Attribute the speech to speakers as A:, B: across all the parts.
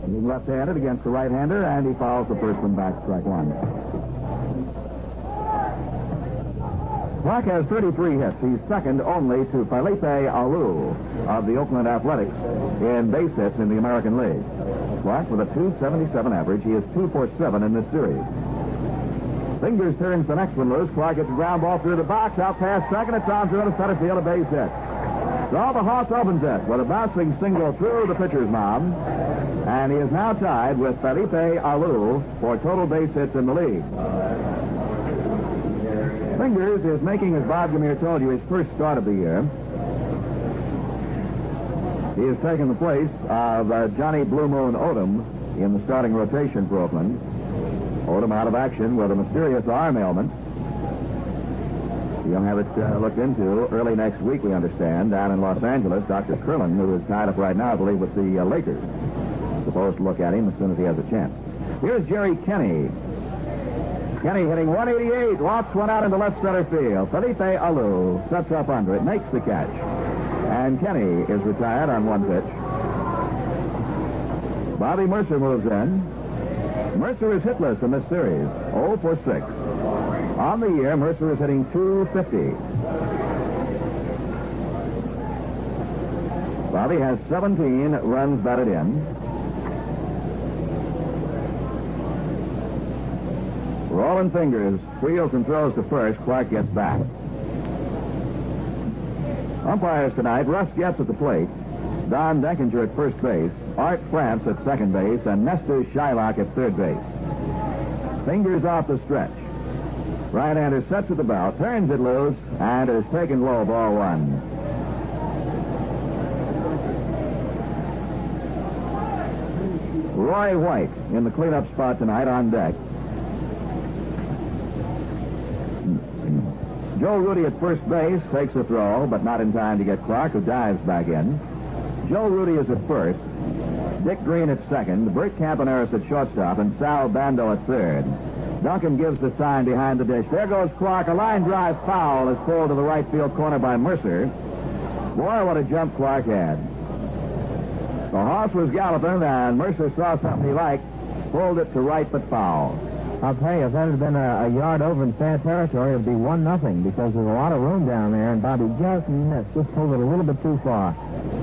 A: He's left-handed against the right-hander, and he fouls the first one back, strike one. Clark has 33 hits. He's second only to Felipe Alou of the Oakland Athletics in base hits in the American League. Clark with a .277 average. He is 2 for 7 in this series. Fingers turns the next one loose. Clark gets a ground ball through the box, out past second. It's on through to center field, a base hit. So the Hoss opens it with a bouncing single through the pitcher's mound. And he is now tied with Felipe Alou for total base hits in the league. Fingers is making, as Bob Gamere told you, his first start of the year. He has taken the place of Johnny Blue Moon Odom in the starting rotation for Oakland. Odom out of action with a mysterious arm ailment. He'll have it looked into early next week, we understand, down in Los Angeles. Dr. Krillin, who is tied up right now, I believe, with the Lakers, supposed to look at him as soon as he has a chance. Here's Jerry Kenny. Kenny hitting 188, lofts one out into left center field. Felipe Alou sets up under it, makes the catch. And Kenny is retired on one pitch. Bobby Mercer moves in. Mercer is hitless in this series, 0 for 6. On the year, Mercer is hitting .250. Bobby has 17 runs batted in. Rolling Fingers wheels and throws to first. Clark gets back. Umpires tonight: Russ Getz at the plate, Don Denkinger at first base, Art France at second base, and Nestor Shylock at third base. Fingers off the stretch. Right-hander sets at the belt, turns it loose, and is taken low, ball one. Roy White in the cleanup spot tonight on deck. Joe Rudy at first base takes a throw, but not in time to get Clark, who dives back in. Joe Rudy is at first. Dick Green at second. Bert Campaneris at shortstop, and Sal Bando at third. Duncan gives the sign behind the dish. There goes Clark. A line drive foul is pulled to the right field corner by Mercer. Boy, what a jump Clark had. The horse was galloping, and Mercer saw something he liked, pulled it to right but foul.
B: I'll tell you, if that had been a yard over in fair territory, it would be 1-0 because there's a lot of room down there, and Bobby just missed. Just pulled it a little bit too far.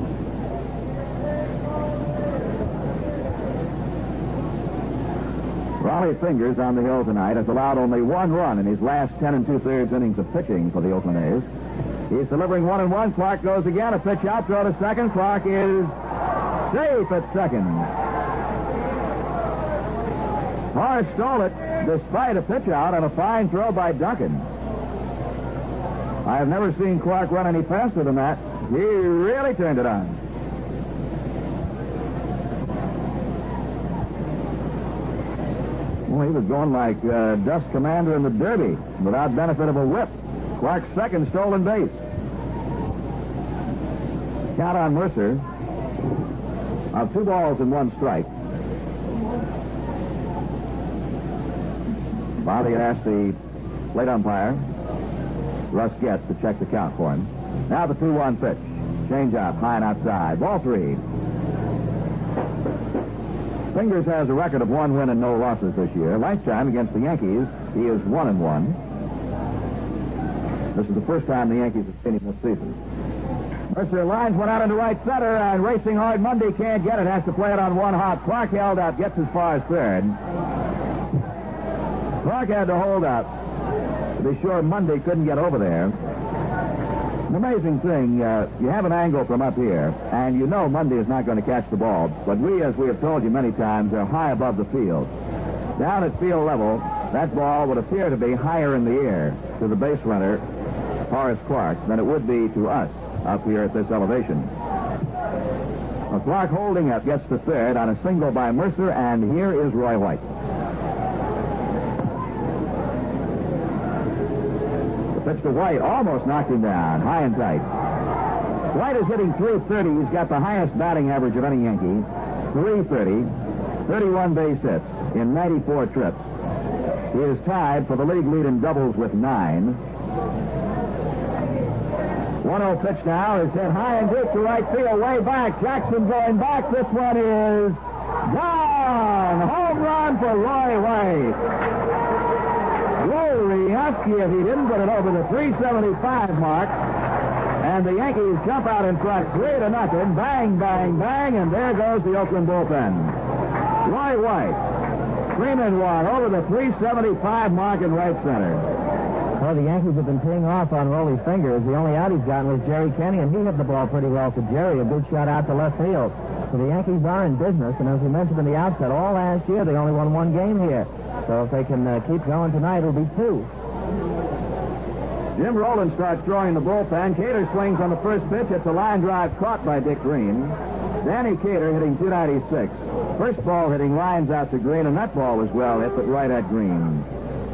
A: Raleigh Fingers on the hill tonight has allowed only 1 run in his last 10 2/3 innings of pitching for the Oakland A's. He's delivering 1-1. Clark goes again. A pitch out, throw to second. Clark is safe at second. Horace stole it despite a pitch out and a fine throw by Duncan. I have never seen Clark run any faster than that. He really turned it on. Well, he was going like Dust Commander in the Derby without benefit of a whip. Clark's second stolen base. Count on Mercer of 2 balls and 1 strike. Bobby had asked the plate umpire, Russ Getz, to check the count for him. Now the 2-1 pitch. Change up, high and outside. Ball 3. Fingers has a record of 1 win and no losses this year. Last time against the Yankees, he is 1-1. This is the first time the Yankees have seen him this season. Mercer lines one out into right center, and racing hard. Mundy can't get it. Has to play it on 1 hop. Clark held up, gets as far as third. Clark had to hold up to be sure Mundy couldn't get over there. An amazing thing, you have an angle from up here, and you know Mundy is not going to catch the ball, but we, as we have told you many times, are high above the field. Down at field level, that ball would appear to be higher in the air to the base runner, Horace Clark, than it would be to us up here at this elevation. Well, Clark holding up gets to third on a single by Mercer, and here is Roy White. Pitch to White, almost knocked him down, high and tight. White is hitting .330. He's got the highest batting average of any Yankee. .330, 31 base hits in 94 trips. He is tied for the league lead in doubles with 9. 1-0 pitch now is hit high and deep to right field, way back. Jackson going back. This one is Gone! Home run for Roy White. Glory Husky if he didn't put it over the 375 mark. And the Yankees jump out in front 3-0. Bang, bang, bang, and there goes the Oakland bullpen. Roy White, 3-1 over the 375 mark in right center.
B: Well, the Yankees have been teeing off on Rolly Fingers. The only out he's gotten was Jerry Kenny, and he hit the ball pretty well to Jerry. A good shot out to left field. So the Yankees are in business, and as we mentioned in the outset, all last year they only won one game here. So if they can keep going tonight, it'll be 2.
A: Jim Rowland starts throwing the bullpen. Cater swings on the first pitch. It's a line drive caught by Dick Green. Danny Cater hitting .296. First ball hitting lines out to Green, and that ball was well hit, but right at Green.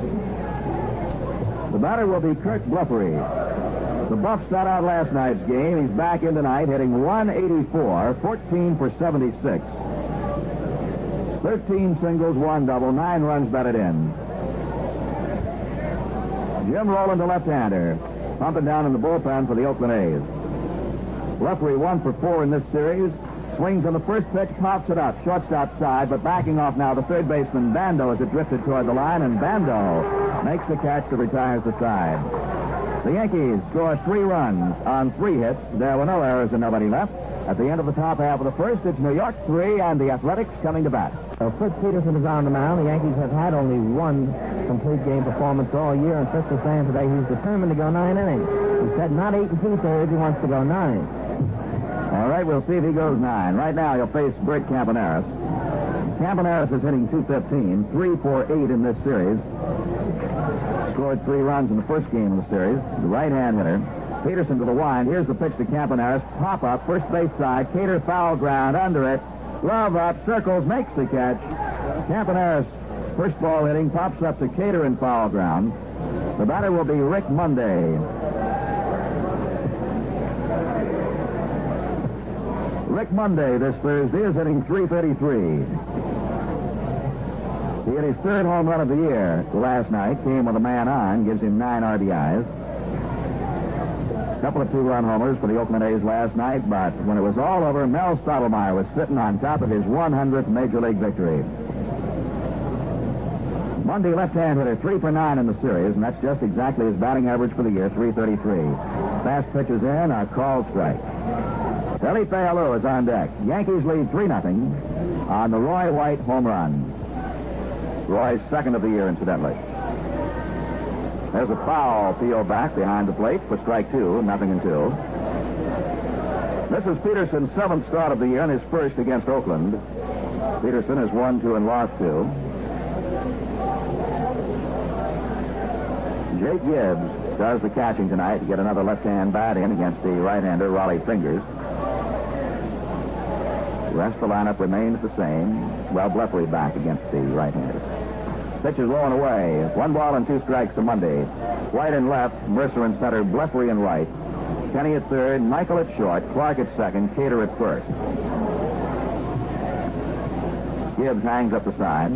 A: The batter will be Kurt Bluffery. The Buff sat out last night's game. He's back in tonight, hitting .184, 14 for 76. 13 singles, 1 double, 9 runs batted in. Jim Rowland, the left-hander, pumping down in the bullpen for the Oakland A's. Bluffery 1 for 4 in this series. Swings on the first pitch, pops it up, shortstop side, but backing off now the third baseman Bando as it drifted toward the line, and Bando makes the catch that retires the side. The Yankees score 3 runs on 3 hits. There were no errors and nobody left. At the end of the top half of the first, it's New York 3 and the Athletics coming to bat.
B: So Fritz Peterson is on the mound. The Yankees have had only 1 complete game performance all year, and Fritz was saying today he's determined to go 9 innings. He said not 8 2/3, he wants to go 9.
A: All right, we'll see if he goes 9. Right now, he'll face Bert Campaneris. Campaneris is hitting .215, 3 for 8 in this series. Scored 3 runs in the first game of the series. The right-hand hitter. Peterson to the wind. Here's the pitch to Campaneris. Pop up, first base side. Cater foul ground under it. Glove up, circles, makes the catch. Campaneris, first ball hitting, pops up to Cater in foul ground. The batter will be Rick Monday. Rick Monday this Thursday is hitting .333. He hit his 3rd home run of the year last night. Came with a man on, gives him 9 RBIs. A couple of 2-run homers for the Oakland A's last night, but when it was all over, Mel Stottlemyre was sitting on top of his 100th Major League victory. Monday, left-hand hitter, 3 for 9 in the series, and that's just exactly his batting average for the year, .333. Fast pitches in, a called strike. Felipe Alou is on deck. Yankees lead 3-0 on the Roy White home run. Roy's 2nd of the year, incidentally. There's a foul peeled back behind the plate for strike 2, 0-2. This is Peterson's 7th start of the year and his first against Oakland. Peterson has won 2 and lost 2. Jake Gibbs does the catching tonight to get another left-hand bat in against the right-hander, Rolly Fingers. The rest of the lineup remains the same. Well, Bluffery back against the right-hander. Pitch is low and away. 1 ball and 2 strikes to Monday. White in left, Mercer in center, Bluffery in right. Kenny at 3rd, Michael at short, Clark at 2nd, Cater at 1st. Gibbs hangs up the side.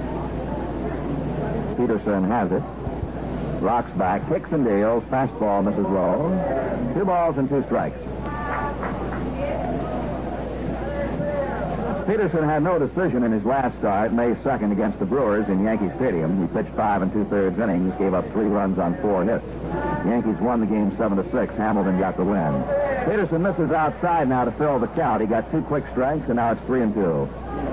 A: Peterson has it. Rocks back, kicks and deals, fastball misses low. 2 balls and 2 strikes. Peterson had no decision in his last start, May 2nd, against the Brewers in Yankee Stadium. He pitched 5 2/3 innings, gave up 3 runs on 4 hits. The Yankees won the game 7-6. Hamilton got the win. Peterson misses outside now to fill the count. He got 2 quick strikes, and now it's 3-2.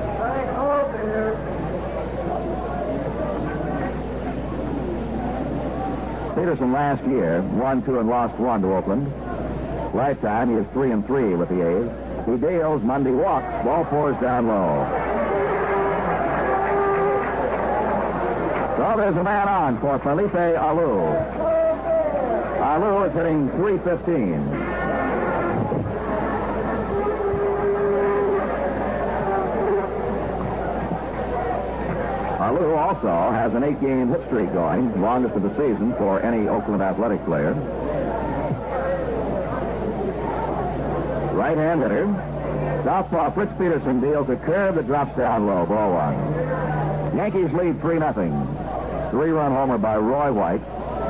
A: Peterson last year won 2 and lost 1 to Oakland. Lifetime, he is 3-3 with the A's. He deals, Monday walks, ball 4 is down low. So there's a man on for Felipe Alou. Alou is hitting .315. Alou also has an 8-game hit streak going, longest of the season for any Oakland Athletic player. Right-hand hitter. Southpaw Fritz Peterson deals a curve that drops down low, ball 1. Yankees lead 3-0. 3-run homer by Roy White.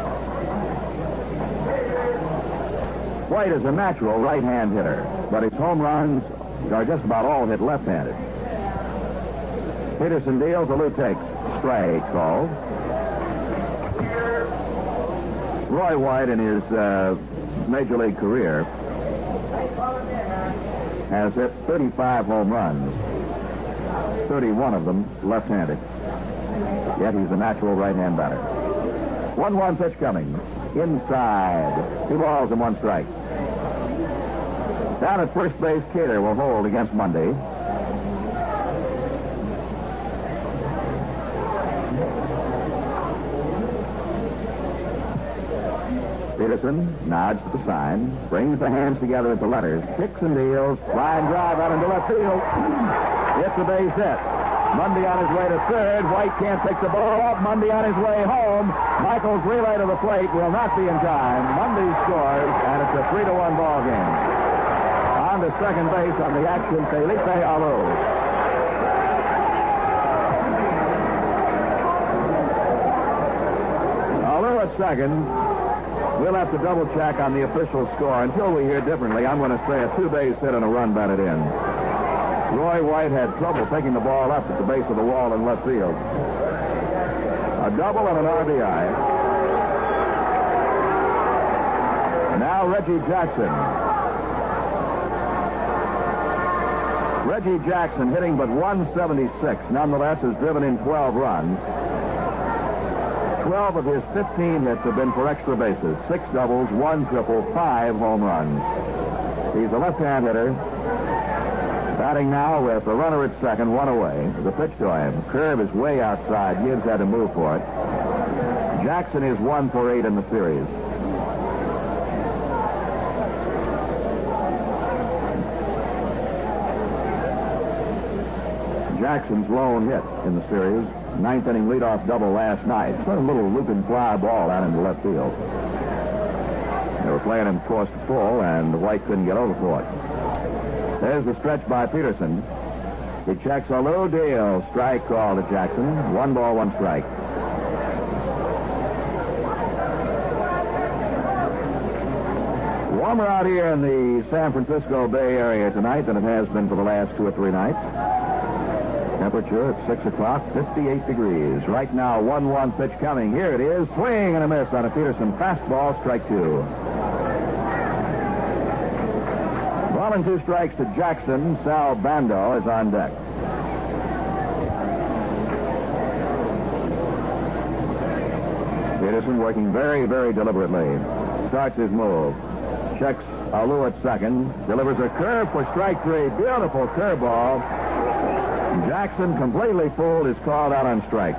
A: White is a natural right-hand hitter, but his home runs are just about all hit left-handed. Peterson deals, Alou takes. Strike called. Roy White in his Major League career has hit 35 home runs, 31 of them left-handed. Yet he's a natural right-hand batter. 1-1 pitch coming. Inside. 2 balls and 1 strike. Down at first base, Cater will hold against Monday. Peterson nods to the sign, brings the hands together at the letters, kicks and deals, flying drive out into left field. It's a base hit. Monday on his way to third. White can't pick the ball up. Monday on his way home. Michael's relay to the plate will not be in time. Monday scores, and it's a 3-1 ball game. On to second base on the action, Felipe Alou. Alou at second. We'll have to double check on the official score. Until we hear differently, I'm going to say a 2-base hit and a run batted in. Roy White had trouble picking the ball up at the base of the wall in left field. A double and an RBI. Now Reggie Jackson. Reggie Jackson, hitting but 176, nonetheless has driven in 12 runs. 12 of his 15 hits have been for extra bases. 6 doubles, 1 triple, 5 home runs. He's a left-hand hitter. Batting now with a runner at second, 1 away. The pitch to him. Curve is way outside. Gibbs had to move for it. Jackson is 1 for 8 in the series. Jackson's lone hit in the series. 9th inning leadoff double last night. Sort of a little looping fly ball out into left field. They were playing him course to full, and White couldn't get over for it. There's the stretch by Peterson. He checks Alou, deal. Strike call to Jackson. 1 ball, 1 strike. Warmer out here in the San Francisco Bay Area tonight than it has been for the last 2 or 3 nights. Temperature at 6 o'clock, 58 degrees. Right now, 1-1 pitch coming. Here it is. Swing and a miss on a Peterson fastball, strike 2. Ball and 2 strikes to Jackson. Sal Bando is on deck. Peterson working very, very deliberately. Starts his move. Checks Alou at second. Delivers a curve for strike 3. Beautiful curveball. Jackson, completely fooled, is called out on strike.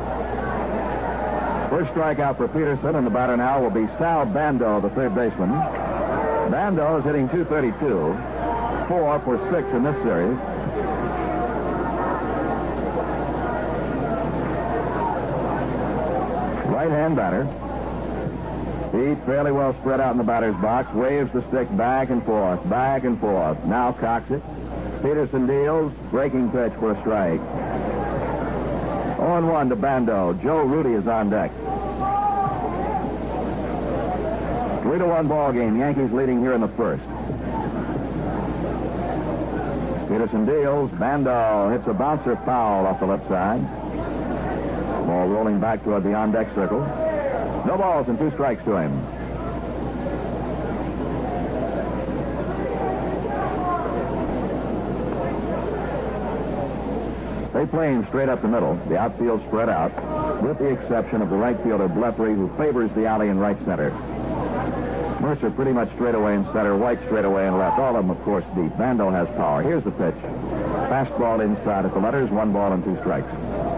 A: First strikeout for Peterson, and the batter now will be Sal Bando, the third baseman. Bando is hitting .232, 4 for 6 in this series. Right-hand batter. Feet fairly well spread out in the batter's box. Waves the stick back and forth, back and forth. Now cocks it. Peterson deals. Breaking pitch for a strike. 0-1 to Bando. Joe Rudy is on deck. 3-1 ball game. Yankees leading here in the first. Peterson deals. Bando hits a bouncer foul off the left side. Ball rolling back toward the on-deck circle. No balls and 2 strikes to him. They play him straight up the middle. The outfield spread out, with the exception of the right fielder, Bleppery, who favors the alley in right center. Mercer pretty much straight away in center. White straight away in left. All of them, of course, deep. Bando has power. Here's the pitch. Fastball inside at the letters. 1 ball and 2 strikes.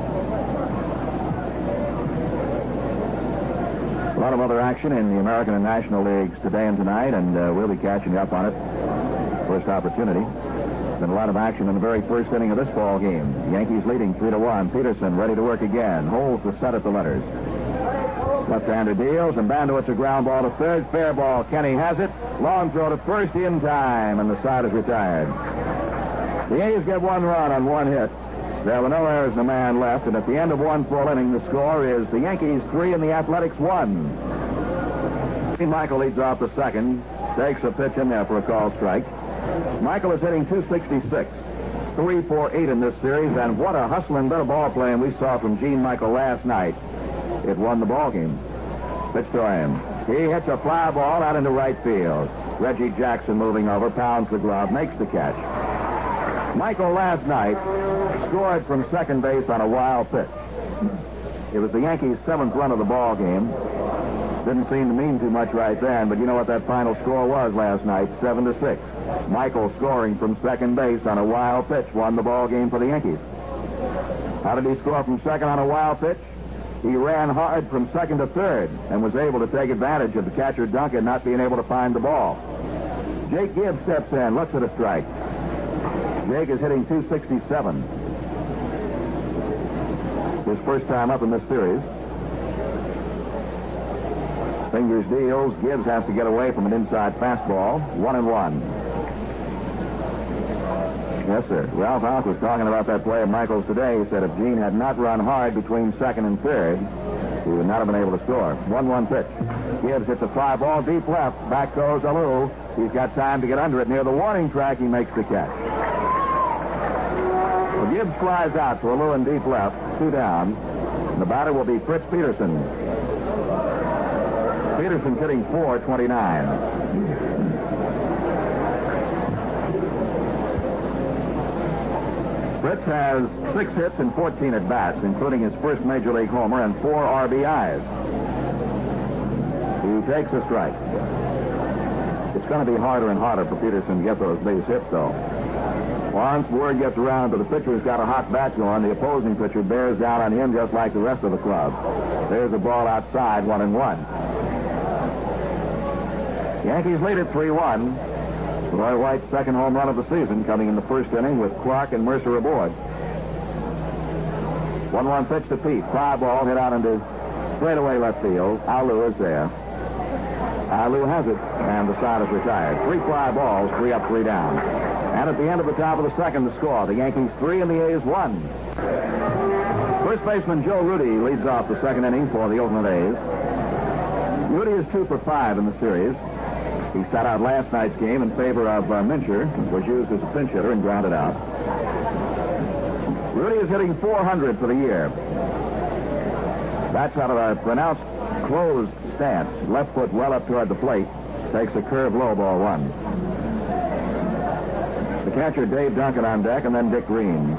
A: A lot of other action in the American and National Leagues today and tonight, and we'll be catching up on it. First opportunity. Been a lot of action in the very first inning of this ball game. The Yankees leading 3-1. Peterson ready to work again. Holds the set at the letters. Left-hander deals, and Bando hits a ground ball to third. Fair ball. Kenny has it. Long throw to first in time, and the side is retired. The A's get 1 run on 1 hit. There were no errors and a man left, and at the end of 1 full inning, the score is the Yankees 3 and the Athletics 1. Michael leads off the second. Takes a pitch in there for a call strike. Michael is hitting .266. 3 for 8 in this series, and what a hustling bit of ball playing we saw from Gene Michael last night. It won the ball game. Pitch to him. He hits a fly ball out into right field. Reggie Jackson moving over, pounds the glove, makes the catch. Michael last night scored from second base on a wild pitch. It was the Yankees' 7th run of the ball game. Didn't seem to mean too much right then, but you know what that final score was last night, 7-6. Michael scoring from second base on a wild pitch won the ball game for the Yankees. How did he score from second on a wild pitch? He ran hard from second to third and was able to take advantage of the catcher Duncan not being able to find the ball. Jake Gibbs steps in, looks at a strike. Jake is hitting .267. His first time up in this series. Fingers deals. Gibbs has to get away from an inside fastball. 1-1. Yes, sir. Ralph Houk was talking about that play of Michael's today. He said if Gene had not run hard between second and third, he would not have been able to score. 1-1 pitch. Gibbs hits a fly ball deep left. Back goes Alou. He's got time to get under it. Near the warning track, he makes the catch. Well, Gibbs flies out to Alou in deep left. 2 down. And the batter will be Fritz Peterson. Peterson's hitting .429. Fritz has 6 hits and 14 at-bats, including his first Major League homer and 4 RBIs. He takes a strike. It's going to be harder and harder for Peterson to get those base hits, though. Once word gets around that the pitcher's got a hot bat going, the opposing pitcher bears down on him just like the rest of the club. There's a ball outside, 1-1. Yankees lead at 3-1. Roy White's second home run of the season coming in the first inning with Clark and Mercer aboard. 1-1 pitch to Pete. Fly ball hit out into straightaway left field. Alou is there. Alou has it, and the side is retired. 3 fly balls, 3 up, 3 down. And at the end of the top of the second, the score. The Yankees 3 and the A's 1. First baseman Joe Rudy leads off the second inning for the Oakland A's. Rudy is 2 for 5 in the series. He sat out last night's game in favor of Mincher, was used as a pinch hitter and grounded out. Rudy is hitting .400 for the year. That's out of a pronounced closed stance. Left foot well up toward the plate. Takes a curve low, ball 1. The catcher, Dave Duncan, on deck, and then Dick Green.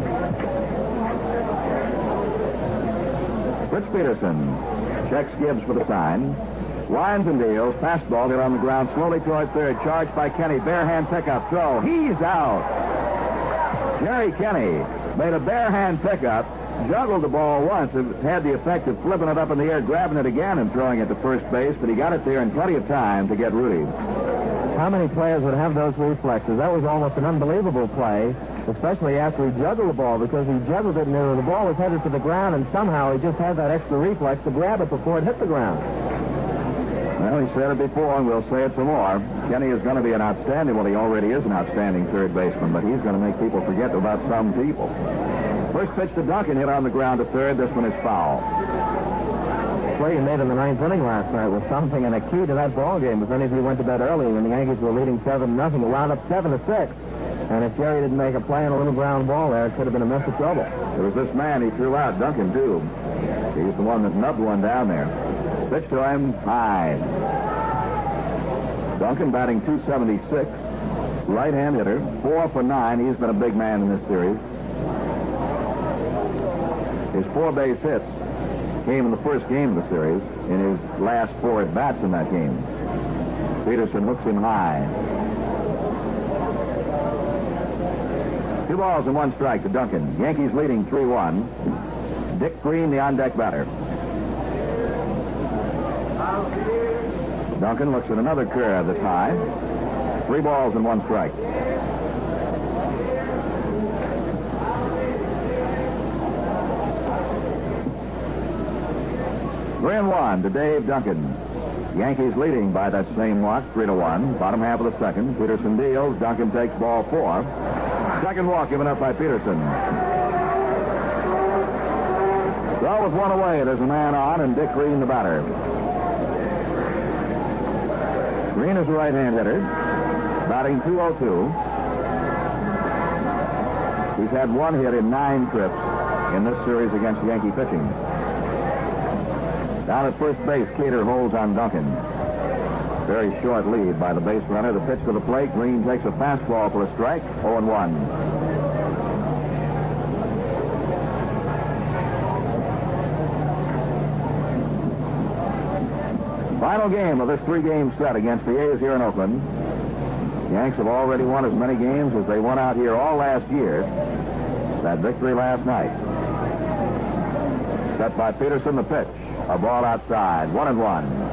A: Fritz Peterson checks Gibbs for the sign. Winds and deals. Fastball hit on the ground slowly toward third. Charged by Kenny. Bare hand pickup. Throw. He's out. Jerry Kenny made a bare hand pickup. Juggled the ball once. It had the effect of flipping it up in the air, grabbing it again, and throwing it to first base. But he got it there in plenty of time to get Rudy.
B: How many players would have those reflexes? That was almost an unbelievable play, especially after he juggled the ball, because he juggled it and the ball was headed to the ground, and somehow he just had that extra reflex to grab it before it hit the ground.
A: Well, he said it before, and we'll say it some more. Kenny is going to be an outstanding, well, he already is an outstanding third baseman, but he's going to make people forget about some people. First pitch to Duncan, hit on the ground to third. This one is foul.
B: The play he made in the 9th inning last night was something, and a key to that ball game. If any of you went to bed early when the Yankees were leading 7-0, it wound up 7-6. And if Jerry didn't make a play on a little ground ball there, it could have been a mess of trouble.
A: There was this man he threw out, Duncan, too. He was the one that nubbed one down there. Pitch to him, high. Duncan batting .276. Right-hand hitter, 4 for 9. He's been a big man in this series. His 4 base hits came in the first game of the series in his last 4 at-bats in that game. Peterson hooks him high. 2 balls and 1 strike to Duncan. Yankees leading 3-1. Dick Green, the on-deck batter. Duncan looks at another curve that's high. 3 balls and 1 strike. 3-1 to Dave Duncan. Yankees leading by that same mark, 3-1. Bottom half of the second. Peterson deals. Duncan takes ball 4. Second walk given up by Peterson. So with 1 away, there's a man on, and Dick Green the batter. Green is a right-hand hitter, batting .202. He's had one hit in 9 trips in this series against Yankee pitching. Down at first base, Cater holds on Duncan. Very short lead by the base runner. The pitch to the plate. Green takes a fastball for a strike. 0-1. Final game of this 3-game set against the A's here in Oakland. The Yanks have already won as many games as they won out here all last year. That victory last night. Set by Peterson, the pitch. A ball outside. 1-1.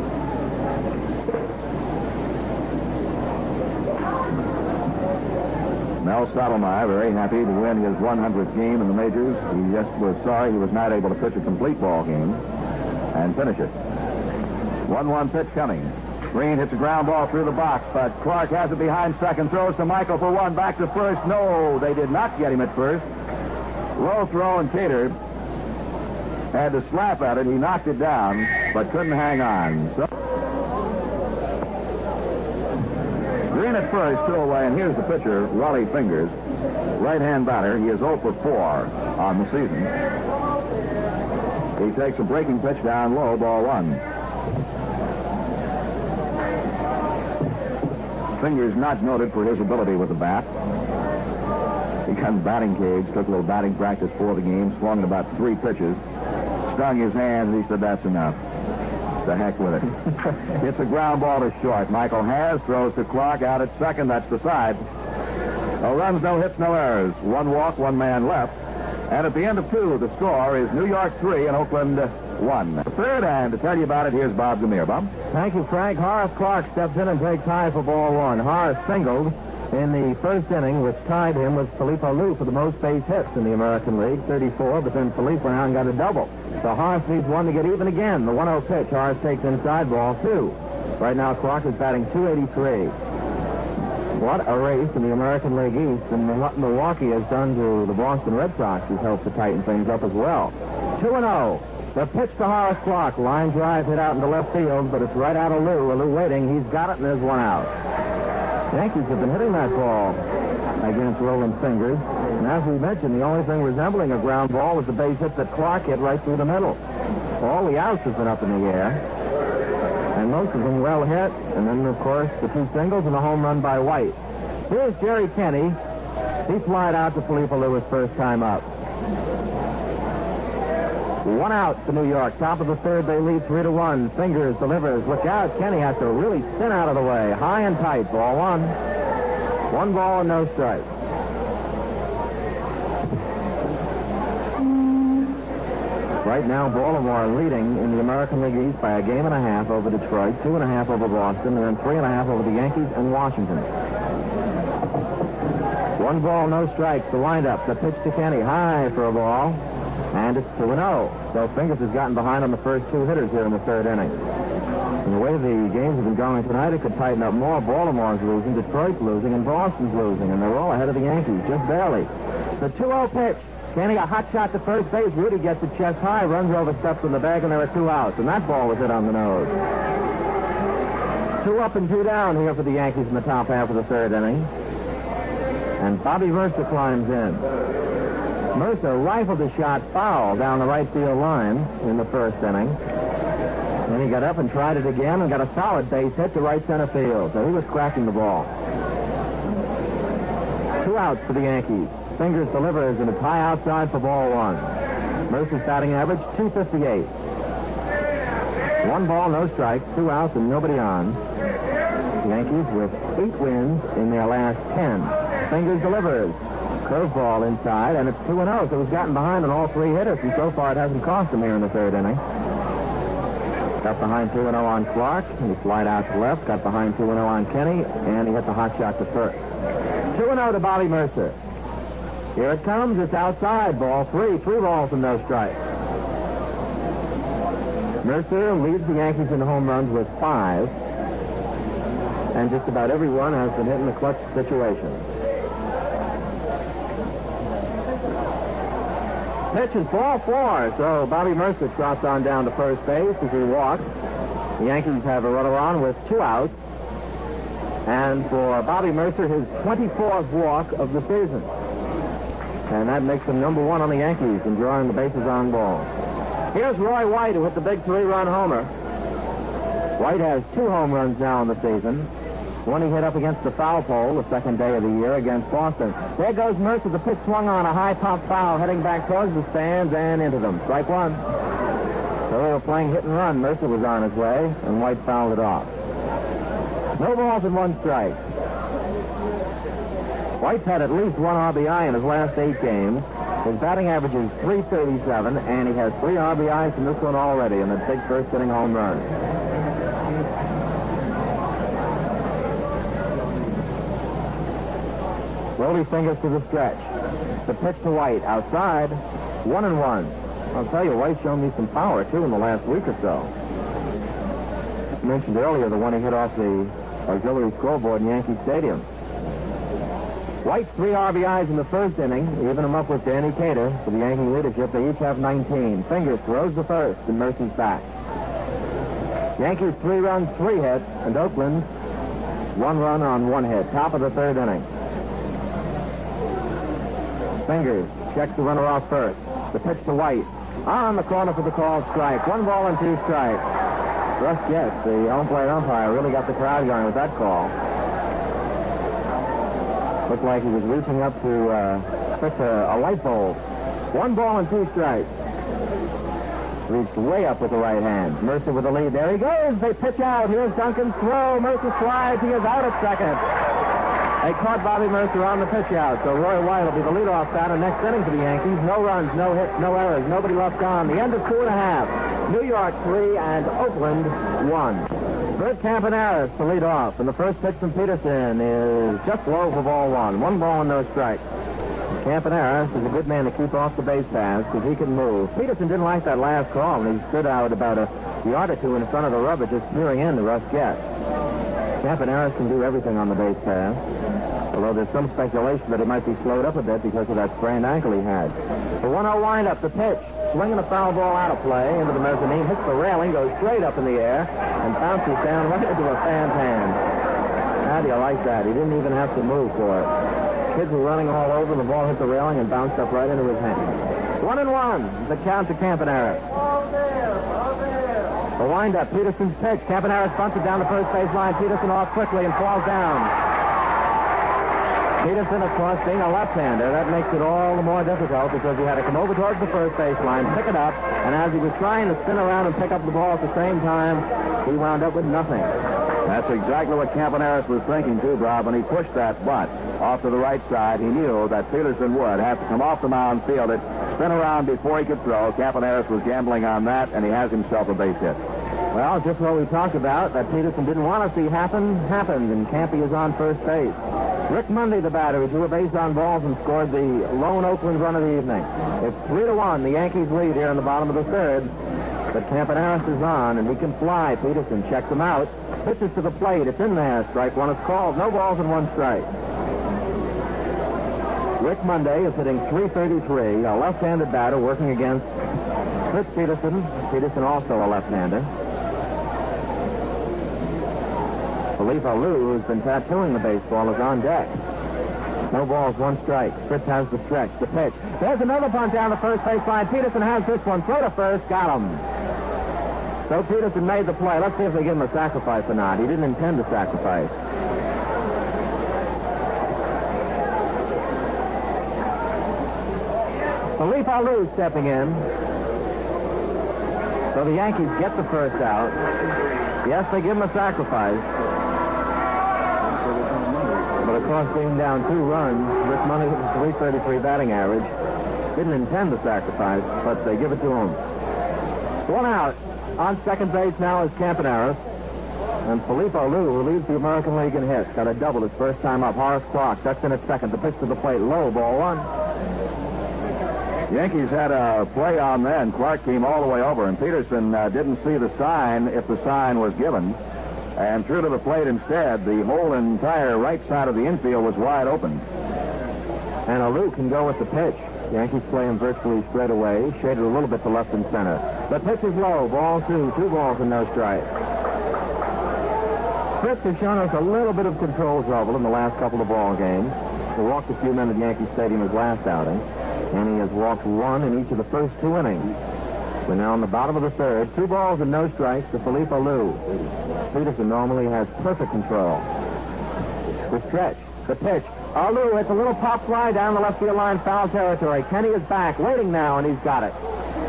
A: Mel Stottlemyre very happy to win his 100th game in the majors. He just was sorry he was not able to pitch a complete ball game and finish it. 1-1 pitch coming. Green hits a ground ball through the box, but Clark has it behind second. Throws to Michael for one. Back to first. No, they did not get him at first. Low throw, and Cater had to slap at it. He knocked it down, but couldn't hang on. So Green at first, 2 away, and here's the pitcher, Rollie Fingers. Right-hand batter. He is 0 for 4 on the season. He takes a breaking pitch down low, ball 1. Fingers not noted for his ability with the bat. He comes batting cage, took a little batting practice for the game, swung at about 3 pitches, stung his hand, and he said, that's enough. The heck with it. It's a ground ball to short. Michael Has throws to Clark out at second. That's the side. No runs, no hits, no errors. 1 walk, 1 man left. And at the end of 2, the score is New York 3 and Oakland 1. Third, and to tell you about it, here's Bob Demir. Bob?
B: Thank you, Frank. Horace Clark steps in and takes high for ball 1. Horace singled in the first inning, which tied him with Philippe Alou for the most base hits in the American League, 34, but then Philippe went out and got a double. So Horace needs 1 to get even again. The 1-0 pitch, Horace takes inside, ball 2. Right now, Clark is batting .283. What a race in the American League East, and what Milwaukee has done to the Boston Red Sox has helped to tighten things up as well. 2-0. The pitch to Horace Clark. Line drive hit out into left field, but it's right out of Lou. Lou waiting. He's got it, and there's 1 out. Yankees have been hitting that ball against Roland Fingers. And as we mentioned, the only thing resembling a ground ball was the base hit that Clark hit right through the middle. All the outs have been up in the air. And most of them well hit. And then, of course, the 2 singles and a home run by White. Here's Jerry Kenny. He flied out to Philippe Alou his first time up. 1 out to New York. Top of the 3rd, they lead 3-1. Fingers delivers. Look out. Kenny has to really spin out of the way. High and tight. Ball 1. 1 ball and no strike. Right now, Baltimore leading in the American League East by a game and a half over Detroit, 2.5 over Boston, and then 3.5 over the Yankees and Washington. 1 ball, no strikes. The windup. The pitch to Kenny. High for a ball. And it's 2-0. So Fingers has gotten behind on the first 2 hitters here in the 3rd inning. And the way the games have been going tonight, it could tighten up more. Baltimore's losing, Detroit's losing, and Boston's losing. And they're all ahead of the Yankees, just barely. The 2-0 pitch. Kenny, a hot shot to first base. Rudy gets it chest high, runs over, steps in the bag, and there are 2 outs. And that ball was hit on the nose. 2 up and 2 down here for the Yankees in the top half of the 3rd inning. And Bobby Mercer climbs in. Mercer rifled a shot foul down the right field line in the 1st inning. Then he got up and tried it again and got a solid base hit to right center field. So he was cracking the ball. 2 outs for the Yankees. Fingers delivers, and it's high outside for ball 1. Mercer's batting average, .258. 1 ball, no strikes, 2 outs, and nobody on. The Yankees with 8 wins in their last 10. Fingers delivers. Curveball inside, and it's 2-0, so he's gotten behind on all 3 hitters, and so far it hasn't cost him here in the 3rd inning. Got behind 2-0 on Clark, and he flied out to left, got behind 2-0 on Kenny, and he hit the hot shot to first. 2-0 to Bobby Mercer. Here it comes, it's outside, ball 3, 3 balls and no strikes. Mercer leads the Yankees in home runs with 5, and just about everyone has been hit in the clutch situation. Pitch is ball 4, so Bobby Mercer trots on down to first base as he walks. The Yankees have a runner on with 2 outs. And for Bobby Mercer, his 24th walk of the season. And that makes him number one on the Yankees in drawing the bases on balls. Here's Roy White, who hit the big 3-run homer. White has 2 home runs now in the season. One he hit up against the foul pole the second day of the year against Boston. There goes Mercer. The pitch swung on, a high pop foul, heading back towards the stands and into them. Strike one. So they were playing hit and run. Mercer was on his way, and White fouled it off. No balls and 1 strike. White's had at least 1 RBI in his last 8 games. His batting average is .337, and he has 3 RBIs in this one already in the big first-inning home run. Slowly fingers to the stretch. The pitch to White. Outside. 1-1. I'll tell you, White's shown me some power, too, in the last week or so. I mentioned earlier the one he hit off the auxiliary scoreboard in Yankee Stadium. White's 3 RBIs in the first inning, even him up with Danny Cater for the Yankee leadership. They each have 19. Fingers throws the first, and Mercy's back. Yankees 3 runs, 3 hits, and Oakland 1 run on 1 hit. Top of the 3rd inning. Fingers checks the runner off first. The pitch to White. On the corner for the called strike. 1 ball and 2 strikes. Russ Getz, the home plate umpire, really got the crowd going with that call. Looked like he was reaching up to fix a light bulb. 1 ball and 2 strikes. Reached way up with the right hand. Mercer with the lead. There he goes. They pitch out. Here's Duncan's throw. Mercer slides. He is out at second. They caught Bobby Mercer on the pitch out, so Roy White will be the leadoff batter next inning for the Yankees. No runs, no hits, no errors, nobody left on. The end of 2.5. New York 3 and Oakland 1. Bert Campaneris to lead off, and the first pitch from Peterson is just low for ball 1. 1 ball and no strikes. Campaneris is a good man to keep off the base paths because he can move. Peterson didn't like that last call, and he stood out about a yard or 2 in front of the rubber, just peering in to Russ Getz. Campaneris can do everything on the base path, although there's some speculation that he might be slowed up a bit because of that sprained ankle he had. The 1-0 windup, the pitch, swinging a foul ball out of play into the mezzanine, hits the railing, goes straight up in the air, and bounces down right into a fan's hand. How do you like that? He didn't even have to move for it. Kids were running all over, the ball hit the railing and bounced up right into his hand. 1-1, the count to Campaneris. The windup, Peterson's pitch. Campaneris bunts it down the first base line. Peterson off quickly and falls down. Peterson, of course, being a left-hander, that makes it all the more difficult because he had to come over towards the first base line, pick it up, and as he was trying to spin around and pick up the ball at the same time, he wound up with nothing.
A: That's exactly what Campaneris was thinking, too, Bob. When he pushed that butt off to the right side, he knew that Peterson would have to come off the mound, field it, spin around before he could throw. Campaneris was gambling on that, and he has himself a base hit.
B: Well, just what we talked about, that Peterson didn't want to see happened, and Campy is on first base. Rick Mundy, the batter, who drew a base on balls and scored the lone Oakland run of the evening. It's 3-1. The Yankees lead here in the bottom of the 3rd. But Campaneris is on, and he can fly. Peterson checks him out. Pitches to the plate. It's in there. Strike 1 is called. No balls and 1 strike. Rick Mundy is hitting .333, a left-handed batter working against Fritz Peterson. Peterson also a left-hander. Philippe Alou, who's been tattooing the baseball, is on deck. No balls, 1 strike. Fritz has the stretch, the pitch. There's another bunt down the first base line. Peterson has this one. Throw to first. Got him. So Peterson made the play. Let's see if they give him a sacrifice or not. He didn't intend to sacrifice. Philippe Alou stepping in. So the Yankees get the first out. Yes, they give him a sacrifice. But of course, being down 2 runs, Rick Mundy with a .333 batting average, didn't intend the sacrifice, but they give it to him. 1 out. On second base now is Campaneris. And Philippe Alou, who leads the American League in hits, got a double his first time up. Horace Clarke ducks in at second. The pitch to the plate, low, ball 1.
A: Yankees had a play on then. Clark came all the way over, and Peterson didn't see the sign if the sign was given. And threw to the plate instead. The whole entire right side of the infield was wide open.
B: And Alou can go with the pitch. Yankees play him virtually straight away, shaded a little bit to left and center. The pitch is low, ball 2, 2 balls and no strikes. Fritz has shown us a little bit of control trouble in the last couple of ball games. He walked a few men at Yankee Stadium his last outing, and he has walked one in each of the first 2 innings. We're now in the bottom of the third. 2 balls and no strikes to Felipe Alou. Peterson normally has perfect control. The stretch, the pitch. Alou hits a little pop fly down the left field line, foul territory. Kenny is back, waiting now, and he's got it.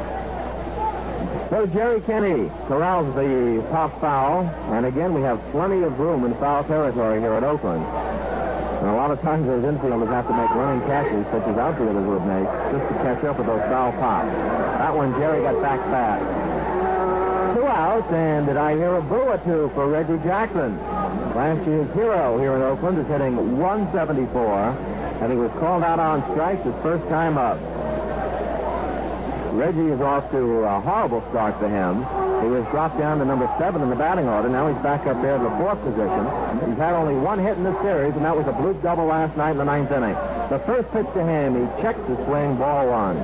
B: So Jerry Kenny corrals the pop foul, and again we have plenty of room in foul territory here at Oakland. And a lot of times those infielders have to make running catches, such as outfielders would make, just to catch up with those foul pops. That one, Jerry got back fast. 2 outs, and did I hear a boo or two for Reggie Jackson? Last year's hero here in Oakland is hitting 174, and he was called out on strikes his first time up. Reggie is off to a horrible start for him. He was dropped down to number 7 in the batting order. Now he's back up there to the 4th position. He's had only 1 hit in this series, and that was a bloop double last night in the 9th inning. The first pitch to him, he checks the swing, ball 1.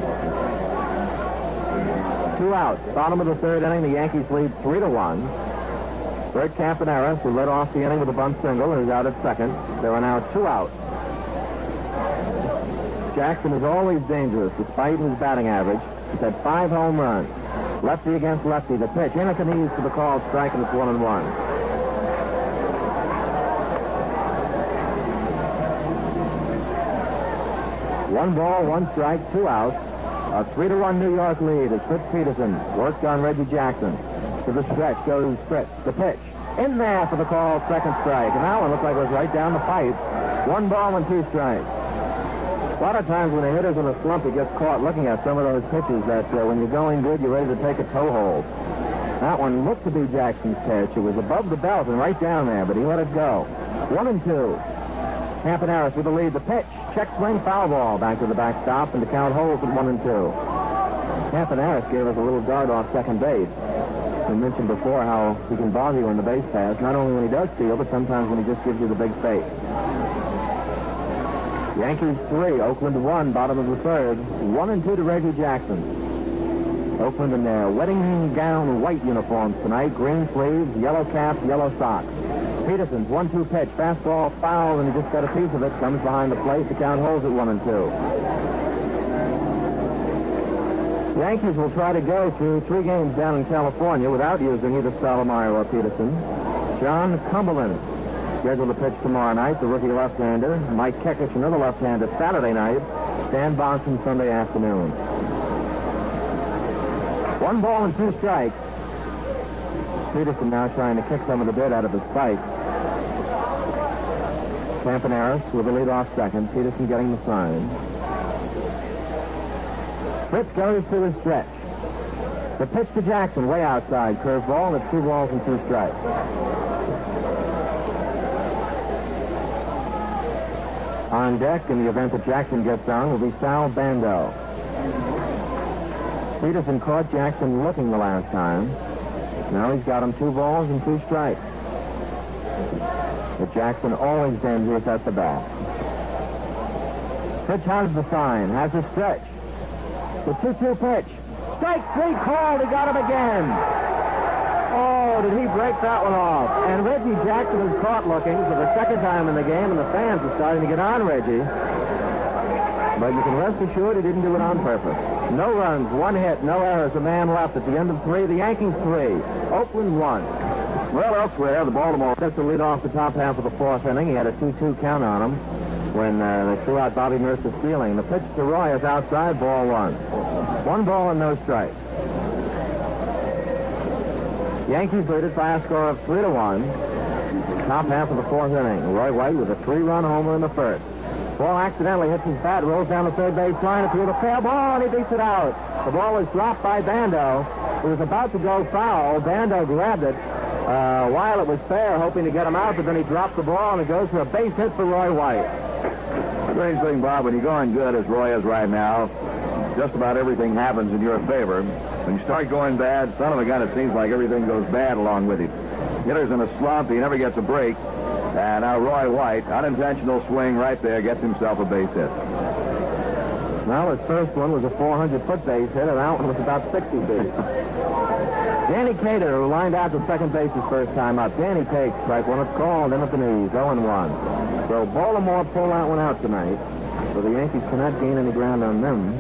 B: 2 outs. Bottom of the 3rd inning, the Yankees lead 3-1. Bert Campaneris, who led off the inning with a bunt single, is out at second. There are now 2 outs. Jackson is always dangerous, despite his batting average. He's had 5 home runs. Lefty against lefty. The pitch. Anacanes to the called strike, and it's 1-1. 1 ball, 1 strike, 2 outs. A 3-1 New York lead as Fritz Peterson works on Reggie Jackson. To the stretch goes Fritz. The pitch. In there for the called second strike. And that one looked like it was right down the pipe. 1 ball and 2 strikes. A lot of times when a hitter's in a slump, he gets caught looking at some of those pitches that when you're going good, you're ready to take a toe hold. That one looked to be Jackson's pitch. It was above the belt and right down there, but he let it go. 1-2. Campaneris with the lead. The pitch. Check swing, foul ball. Back to the backstop, and the count holds at 1-2. Campaneris gave us a little guard off second base. We mentioned before how he can bother you in the base pass, not only when he does steal, but sometimes when he just gives you the big face. Yankees 3, Oakland 1, bottom of the 3rd. 1-2 to Reggie Jackson. Oakland in their wedding gown white uniforms tonight. Green sleeves, yellow caps, yellow socks. Peterson's 1-2 pitch. Fastball foul, and he just got a piece of it. Comes behind the plate. The count holds at 1-2. The Yankees will try to go through 3 games down in California without using either Stottlemyre or Peterson. John Cumberland scheduled to pitch tomorrow night, the rookie left-hander. Mike Kekich, another left-hander, Saturday night. Stan Bonson Sunday afternoon. 1 ball and 2 strikes. Peterson now trying to kick some of the dirt out of his spike. Campaneris with the lead off second. Peterson getting the sign. Fritz goes to his stretch. The pitch to Jackson, way outside. Curveball, and it's 2 balls and 2 strikes. On deck, in the event that Jackson gets on, will be Sal Bando. Peterson caught Jackson looking the last time. Now he's got him 2 balls and 2 strikes. But Jackson always dangerous at the bat. Pitch has the sign, has a stretch. The 2-2 pitch. Strike 3 called. He got him again. Oh, did he break that one off? And Reggie Jackson is caught looking for the 2nd time in the game, and the fans are starting to get on Reggie. But you can rest assured he didn't do it on purpose. No runs, 1 hit, no errors, a man left at the end of 3. The Yankees 3, Oakland 1. Well, elsewhere, the Baltimore took the lead off the top half of the 4th inning. He had a 2-2 count on him when they threw out Bobby Mercer stealing. The pitch to Roy is outside, ball 1. 1 ball and no strikes. Yankees lead it by a score of 3-1. Top half of the 4th inning. Roy White with a 3-run homer in the 1st. Ball accidentally hits his bat, rolls down the 3rd base line. It's with a fair ball, and he beats it out. The ball was dropped by Bando. It was about to go foul. Bando grabbed it while it was fair, hoping to get him out, but then he dropped the ball, and it goes for a base hit for Roy White.
A: Strange thing, Bob, when you're going good as Roy is right now, just about everything happens in your favor. When you start going bad, son of a gun, it seems like everything goes bad along with him. Hitter's in a slump. He never gets a break. And now Roy White, unintentional swing right there, gets himself a base hit.
B: Well, his first one was a 400-foot base hit, and that one was about 60 feet. Danny Cater, who lined out to second base his first time up. Danny takes strike one. It's called in at the knees, 0-1. So Baltimore pull that one out tonight. So the Yankees cannot gain any ground on them.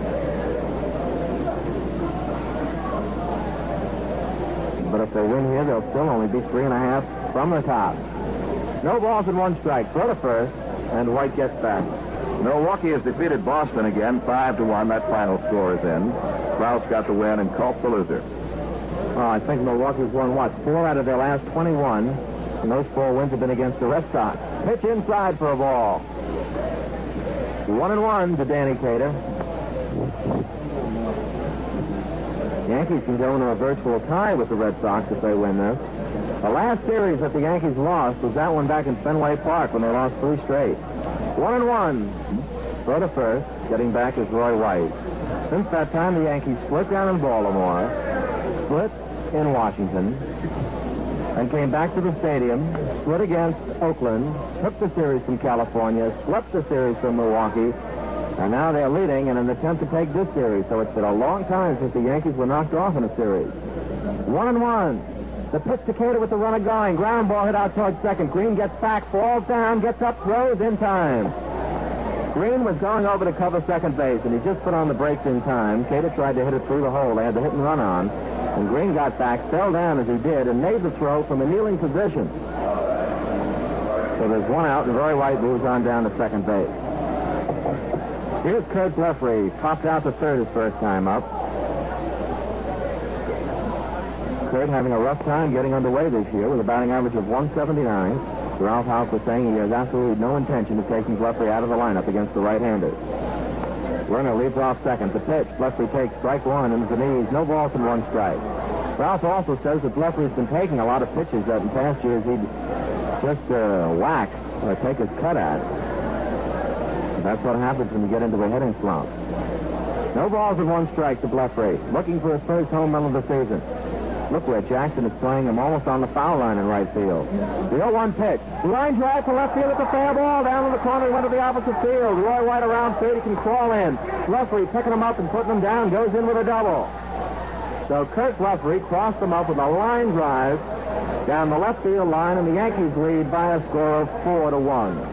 B: But if they win here, they'll still only be 3.5 from the top. No balls and 1 strike. Throw to first, and White gets back.
A: Milwaukee has defeated Boston again, 5-1. That final score is in. Krause got the win, and Culp the loser.
B: Oh, I think Milwaukee's won, 4 out of their last 21. And those 4 wins have been against the Red Sox. Pitch inside for a ball. 1-1 to Danny Cater. Yankees can go into a virtual tie with the Red Sox if they win this. The last series that the Yankees lost was that one back in Fenway Park when they lost 3 straight. 1-1. Throw to first. Getting back is Roy White. Since that time, the Yankees split down in Baltimore, split in Washington, and came back to the stadium, split against Oakland, took the series from California, swept the series from Milwaukee, and now they're leading in an attempt to take this series. So it's been a long time since the Yankees were knocked off in a series. 1-1. The pitch to Cater with the runner going. Ground ball hit out towards second. Green gets back, falls down, gets up, throws in time. Green was going over to cover second base, and he just put on the brakes in time. Cater tried to hit it through the hole. They had the hit and run on. And Green got back, fell down as he did, and made the throw from a kneeling position. So there's 1 out, and Roy White moves on down to second base. Here's Kurt Blefary. Popped out to third his first time up. Kurt having a rough time getting underway this year with a batting average of 179. Ralph Houk was saying he has absolutely no intention of taking Blefary out of the lineup against the right-handers. Werner leads off second. The pitch. Blefary takes strike 1 into the knees. No balls and 1 strike. Ralph also says that Blefary's been taking a lot of pitches that in past years he'd just whack or take his cut at. That's what happens when you get into a hitting slump. No balls and 1 strike to Blefary. Looking for his first home run of the season. Look where Jackson is playing him almost on the foul line in right field. The 0-1 pitch. Line drive to left field. It's a fair ball. Down in the corner. He went to the opposite field. Roy White around third. He can crawl in. Blefary picking him up and putting him down. Goes in with a double. So Kurt Blefary crossed him up with a line drive down the left field line, and the Yankees lead by a score of 4-1.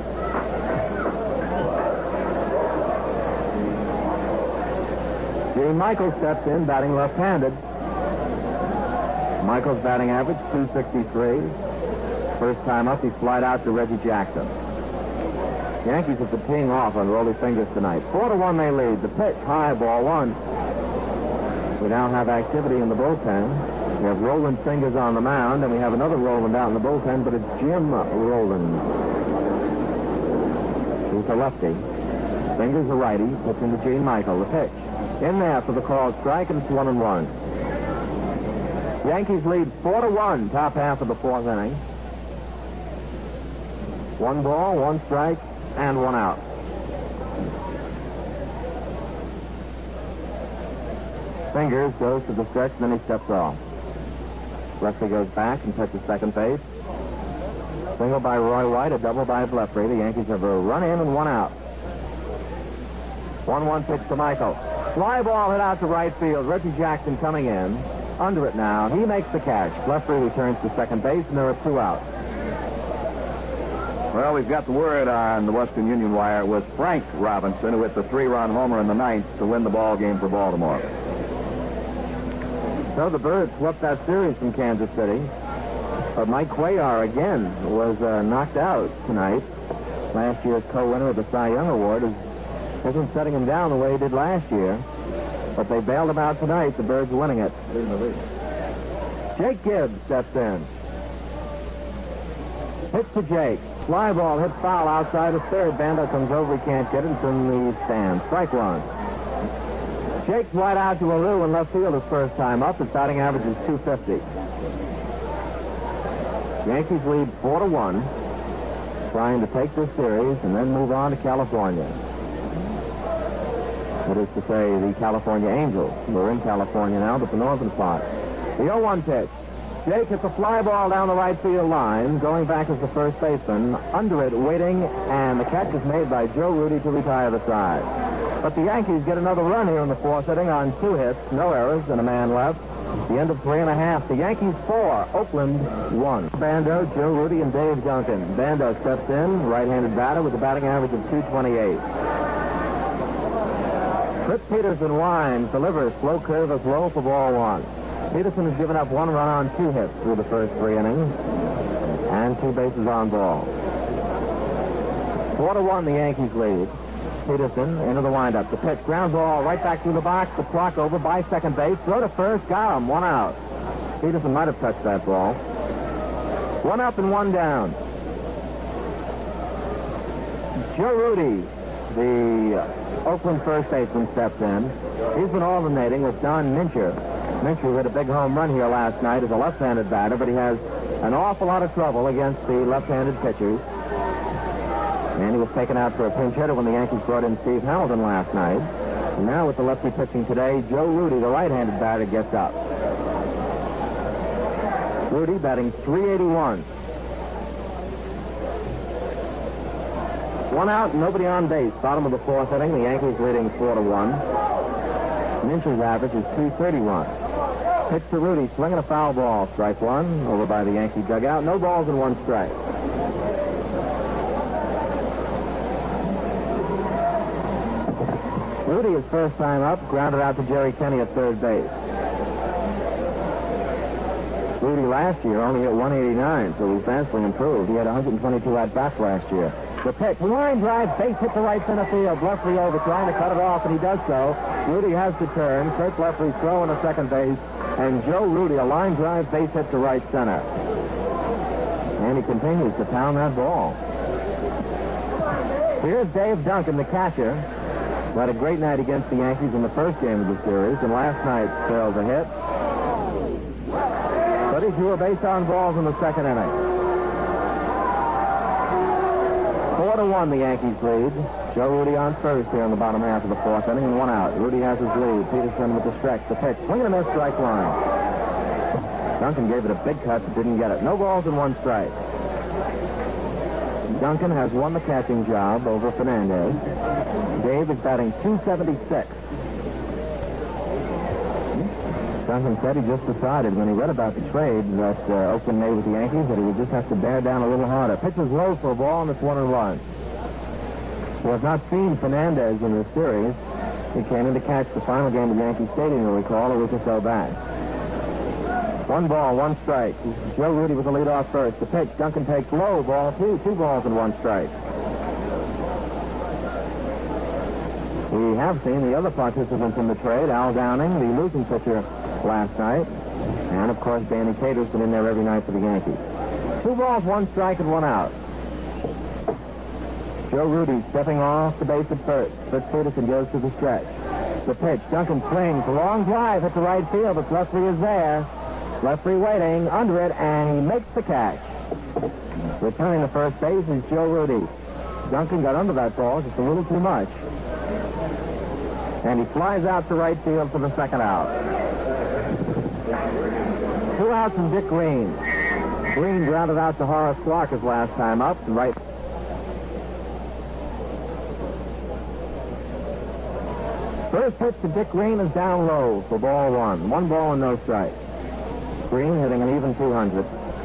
B: Gene Michaels steps in, batting left-handed. Michaels' batting average, 263. First time up, he flied out to Reggie Jackson. The Yankees have been teeing off on Rollie Fingers tonight. 4-1 they lead. The pitch, high, ball 1. We now have activity in the bullpen. We have Roland Fingers on the mound, and we have another Roland out in the bullpen, but it's Jim Roland. He's a lefty. Fingers a righty, pitching to Gene Michael. The pitch. In there for the called strike, and it's 1-1. Yankees lead 4-1, top half of the 4th inning. 1 ball, 1 strike, and 1 out. Fingers goes to the stretch, and then he steps off. Blefary goes back and touches second base. Single by Roy White, a double by Blefary. The Yankees have a run in and 1 out. 1-1 pitch to Michael. Fly ball hit out to right field. Reggie Jackson coming in. Under it now. He makes the catch. Blefary returns to second base, and there are 2 out.
A: Well, we've got the word on the Western Union Wire. It was Frank Robinson who hit the 3-run homer in the 9th to win the ball game for Baltimore.
B: So the Birds swept that series from Kansas City. But Mike Cuellar again was knocked out tonight. Last year's co-winner of the Cy Young Award isn't setting him down the way he did last year. But they bailed him out tonight. The Birds winning it. Jake Gibbs steps in. Pitch to Jake. Fly ball hit foul outside the third. Banda comes over. He can't get it. It's in the stand. Strike 1. Jake's right out to Aru in left field his first time up. His batting average is 250. Yankees lead 4-1. Trying to take this series and then move on to California. That is to say, the California Angels. We're in California now, but the northern part. The 0-1 pitch. Jake hits a fly ball down the right field line. Going back as the first baseman. Under it, waiting, and the catch is made by Joe Rudy to retire the side. But the Yankees get another run here in the fourth inning on 2 hits, no errors, and a man left. The end of 3.5. The Yankees 4, Oakland 1. Bando, Joe Rudi, and Dave Duncan. Bando steps in, right-handed batter with a batting average of .228. Fritz Peterson winds, delivers, slow curve is low for ball 1. Peterson has given up 1 run on 2 hits through the first 3 innings, and 2 bases on ball. 4-1, the Yankees lead. Peterson into the windup. The pitch, ground ball right back through the box. The clock over by second base. Throw to first. Got him. 1 out. Peterson might have touched that ball. 1 up and 1 down. Joe Rudi, the Oakland first baseman, steps in. He's been alternating with Don Mincher. Mincher hit a big home run here last night as a left-handed batter, but he has an awful lot of trouble against the left-handed pitchers. And he was taken out for a pinch hitter when the Yankees brought in Steve Hamilton last night. And now with the lefty pitching today, Joe Rudi, the right-handed batter, gets up. Rudi batting .381. 1 out, nobody on base. Bottom of the fourth inning, the Yankees leading 4-1. Mincher's average is .231. Pitch to Rudi, swinging a foul ball. Strike 1, over by the Yankee dugout. No balls and 1 strike. Rudi, his first time up, grounded out to Jerry Kenny at third base. Rudi last year only hit .189, so he's vastly improved. He had 122 at-bats last year. The pitch, line drive, base hit to right center field. Lefty over, trying to cut it off, and he does so. Rudi has to turn. Kurt Lefty's throwing to second base, and Joe Rudi, a line drive, base hit to right center. And he continues to pound that ball. Here's Dave Duncan, the catcher. Had a great night against the Yankees in the first game of the series, and last night failed a hit. But he threw a base on balls in the second inning. 4-1, the Yankees lead. Joe Rudi on first here in the bottom half of the fourth inning, and 1 out. Rudi has his lead. Peterson with the stretch. The pitch, swing and a miss, strike line. Duncan gave it a big cut, but didn't get it. No balls and 1 strike. Duncan has won the catching job over Fernandez. Dave is batting .276. Duncan said he just decided when he read about the trade that Oakland made with the Yankees that he would just have to bear down a little harder. Pitches low for a ball, and it's 1-1. He has not seen Fernandez in this series. He came in to catch the final game at Yankee Stadium, you'll recall, a week or so back. 1 ball, 1 strike. Joe Rudi with the lead off first. The pitch, Duncan takes low, ball 2, 2 balls and 1 strike. We have seen the other participants in the trade, Al Downing, the losing pitcher last night, and of course Danny Cater's been in there every night for the Yankees. 2 balls, 1 strike, and 1 out. Joe Rudi stepping off the base at first. Fritz Peterson goes to the stretch. The pitch, Duncan swings, a long drive hit the right field, but Lefty is there. Lefty waiting under it, and he makes the catch. Returning to first base is Joe Rudi. Duncan got under that ball just a little too much. And he flies out to right field for the second out. 2 outs from Dick Green. Green grounded out to Horace Clark his last time up. Right. First pitch to Dick Green is down low for ball 1. 1 ball and no strike. Green hitting an even .200.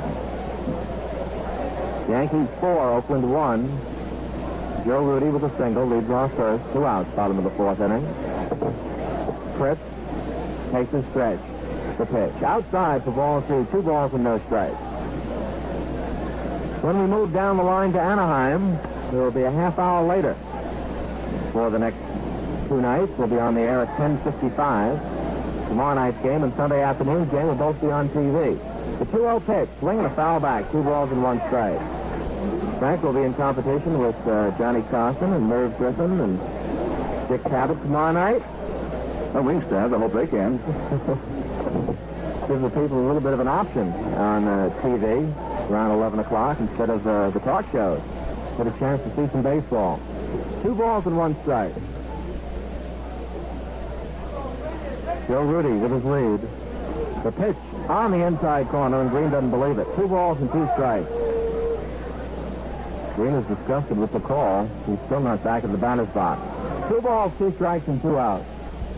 B: Yankees 4, Oakland 1. Joe Rudi with a single, leads off first. 2 outs, bottom of the fourth inning. Fritz takes his stretch. The pitch. Outside for ball 2. 2 balls and no strikes. When we move down the line to Anaheim, there will be a half hour later. For the next 2 nights, we'll be on the air at 10:55. Tomorrow night's game and Sunday afternoon's game will both be on TV. The 2-0 pitch, swing and a foul back. 2 balls and 1 strike. Frank will be in competition with Johnny Carson and Merv Griffin and Dick Cabot tomorrow night.
A: Well, Wingstad, I hope they can.
B: Gives the people a little bit of an option on TV around 11 o'clock instead of the talk shows. Get a chance to see some baseball. 2 balls and 1 strike. Joe Rudi with his lead. The pitch on the inside corner, and Green doesn't believe it. 2 balls and 2 strikes. Green is disgusted with the call. He's still not back in the batter's box. 2 balls, 2 strikes, and 2 outs.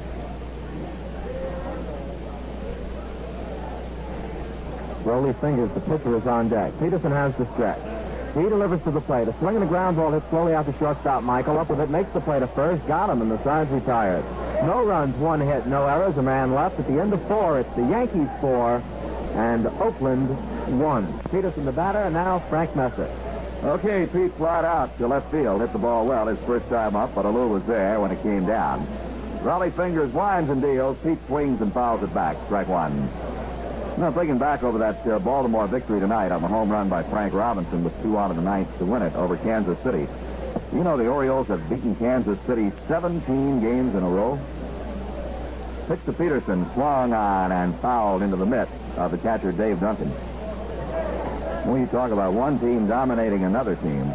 B: Rolly Fingers, the pitcher, is on deck. Peterson has the stretch. He delivers to the plate. A swing and a ground ball hit slowly out to shortstop. Michael up with it, makes the play to first, got him, and the side's retired. No runs, 1 hit, no errors, a man left. At the end of 4, it's the Yankees 4 and Oakland 1. Peterson the batter, and now Frank Messer.
A: Okay, Pete flied out to left field. Hit the ball well his first time up, but Alou was there when it came down. Rolly Fingers winds and deals. Pete swings and fouls it back. Strike 1. Now, thinking back over that Baltimore victory tonight on the home run by Frank Robinson with 2 out of the 9th to win it over Kansas City. You know the Orioles have beaten Kansas City 17 games in a row. Pitch to Peterson, swung on and fouled into the mitt of the catcher Dave Duncan. When you talk about one team dominating another team,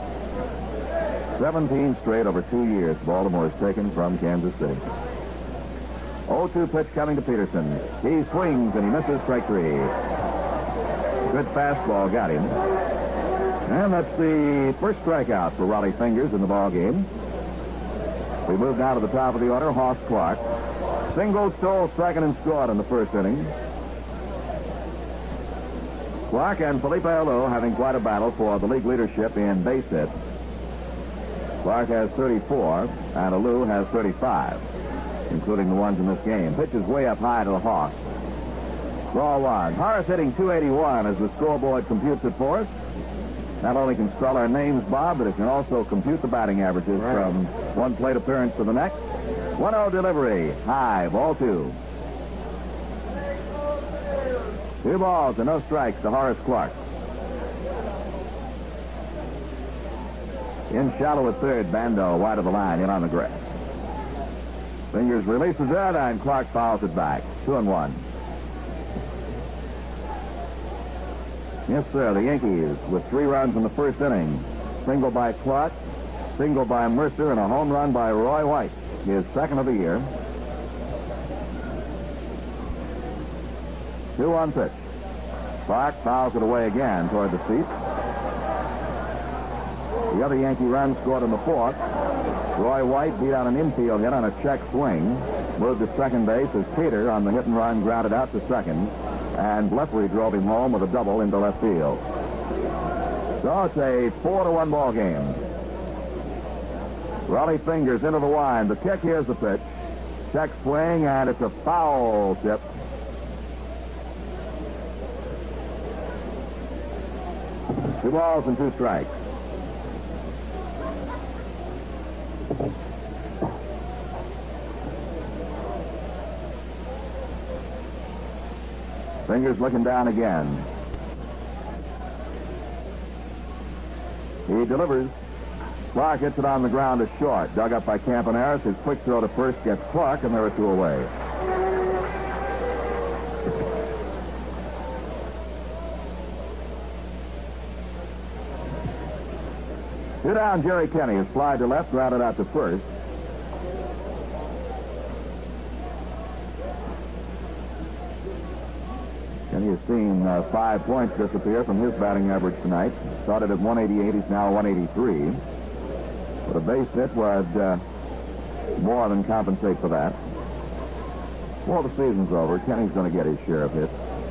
A: 17 straight over 2 years, Baltimore has taken from Kansas City. 0-2 pitch coming to Peterson. He swings and he misses, strike 3. Good fastball got him. And that's the first strikeout for Rolly Fingers in the ball game. We move now to the top of the order. Hoss Clark. Single, stole second, and scored in the first inning. Clark and Felipe Alou having quite a battle for the league leadership in base hits. Clark has 34, and Alou has 35. Including the ones in this game. Pitch is way up high to the Hawk. Ball 1. Horace hitting .281 as the scoreboard computes it for us. Not only can spell our names, Bob, but it can also compute the batting averages from one plate appearance to the next. 1-0 delivery. High. Ball 2. 2 balls and no strikes to Horace Clark. In shallow at third, Bando wide of the line, in on the grass. Fingers releases it, and Clark fouls it back. 2-1. Yes, sir, the Yankees with 3 runs in the first inning. Single by Clark, single by Mercer, and a home run by Roy White, his second of the year. 2-1 pitch. Clark fouls it away again toward the seat. The other Yankee run scored in the 4th. Roy White beat out an infield hit on a check swing. Moved to second base as Peter on the hit and run grounded out to second. And Leffery drove him home with a double into left field. So it's a 4-1 ball game. Rolly Fingers into the wind. The kick, here's the pitch. Check swing, and it's a foul tip. Two balls and 2 strikes. Fingers looking down again. He delivers. Clark hits it on the ground to short. Dug up by Campaneris. His quick throw to first gets Clark, and there are 2 away. Two down, Jerry Kenny is fly to left, grounded out to first. Kenny has seen 5 points disappear from his batting average tonight. Started at 188, he's now 183. But a base hit would more than compensate for that. Before the season's over, Kenny's going to get his share of hits.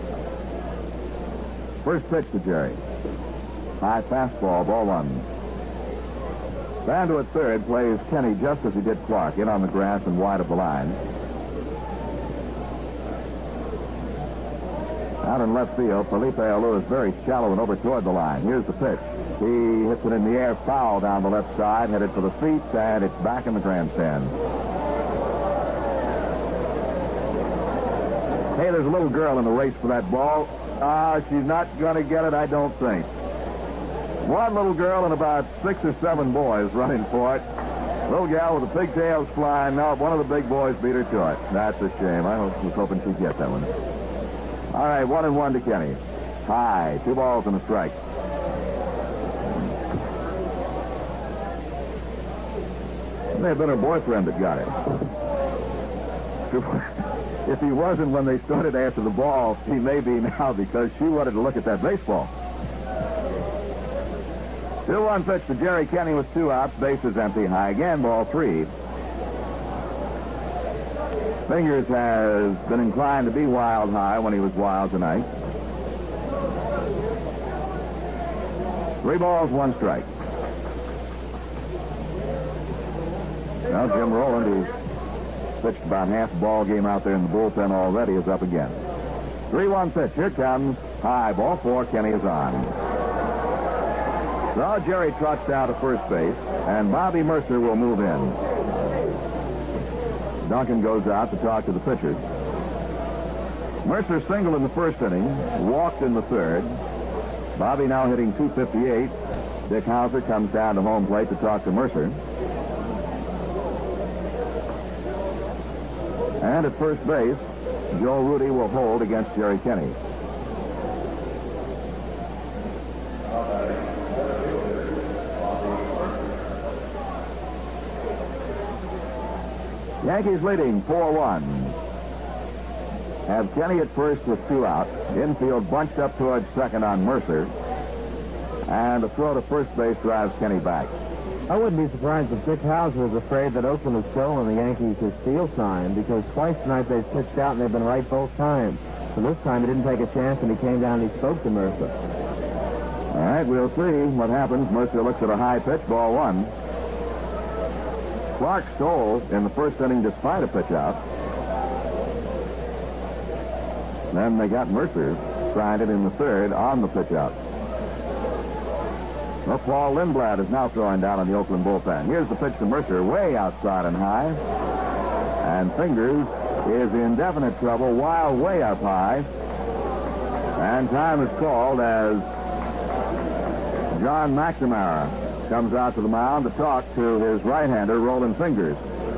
A: First pitch to Jerry. High fastball, ball 1. Bando at third plays Kenny just as he did Clark, in on the grass and wide of the line. Out in left field, Felipe Alou is very shallow and over toward the line. Here's the pitch. He hits it in the air, foul down the left side, headed for the seats, and it's back in the grandstand. Hey, there's a little girl in the race for that ball. She's not going to get it, I don't think. One little girl and about 6 or 7 boys running for it. Little gal with the pigtails flying. Now one of the big boys beat her to it. That's a shame. I was hoping she'd get that one. All right, 1-1 to Kenny. High, 2 balls and a strike. It may have been her boyfriend that got it. If he wasn't when they started after the ball, he may be now because she wanted to look at that baseball. 2-1 pitch to Jerry Kenny with 2 outs. Base is empty. High again, ball 3. Fingers has been inclined to be wild high when he was wild tonight. 3 balls, 1 strike. Now Jim Rowland, who's pitched about half the ball game out there in the bullpen already, is up again. 3-1 pitch. Here comes high. Ball 4. Kenny is on. So Jerry trots down to first base, and Bobby Mercer will move in. Duncan goes out to talk to the pitchers. Mercer singled in the first inning, walked in the third. Bobby now hitting .258. Dick Hauser comes down to home plate to talk to Mercer. And at first base, Joe Rudi will hold against Jerry Kenny. Yankees leading 4-1. Have Kenny at first with 2 out. Infield bunched up towards second on Mercer. And a throw to first base drives Kenny back.
B: I wouldn't be surprised if Dick Hauser was afraid that Oakland has stolen the Yankees' his steal sign, because twice tonight they've pitched out and they've been right both times. So this time he didn't take a chance and he came down and he spoke to Mercer.
A: All right, we'll see what happens. Mercer looks at a high pitch, ball 1. Clark stole in the first inning despite a pitch out. Then they got Mercer stranded in the third on the pitch out. Well, Paul Lindblad is now throwing down on the Oakland bullpen. Here's the pitch to Mercer, way outside and high. And Fingers is in definite trouble, Wild way up high. And time is called as John McNamara comes out to the mound to talk to his right-hander, Roland Fingers.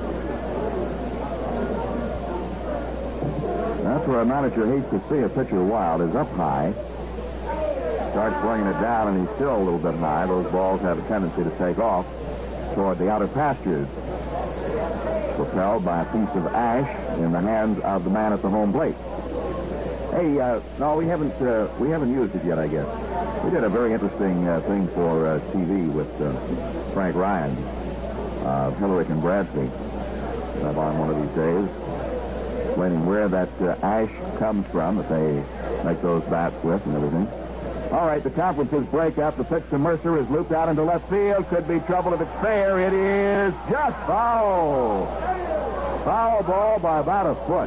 A: That's where a manager hates to see a pitcher wild, is up high. Starts bringing it down, and he's still a little bit high. Those balls have a tendency to take off toward the outer pastures. Propelled by a piece of ash in the hands of the man at the home plate. Hey, no, we haven't used it yet, I guess. We did a very interesting thing for TV with Frank Ryan, Hillary and Bradstreet, on one of these days, explaining where that ash comes from that they make those bats with and everything. All right, the conferences break up. The pitch to Mercer is looped out into left field. Could be trouble if it's fair. It is just foul. Foul ball by about a foot.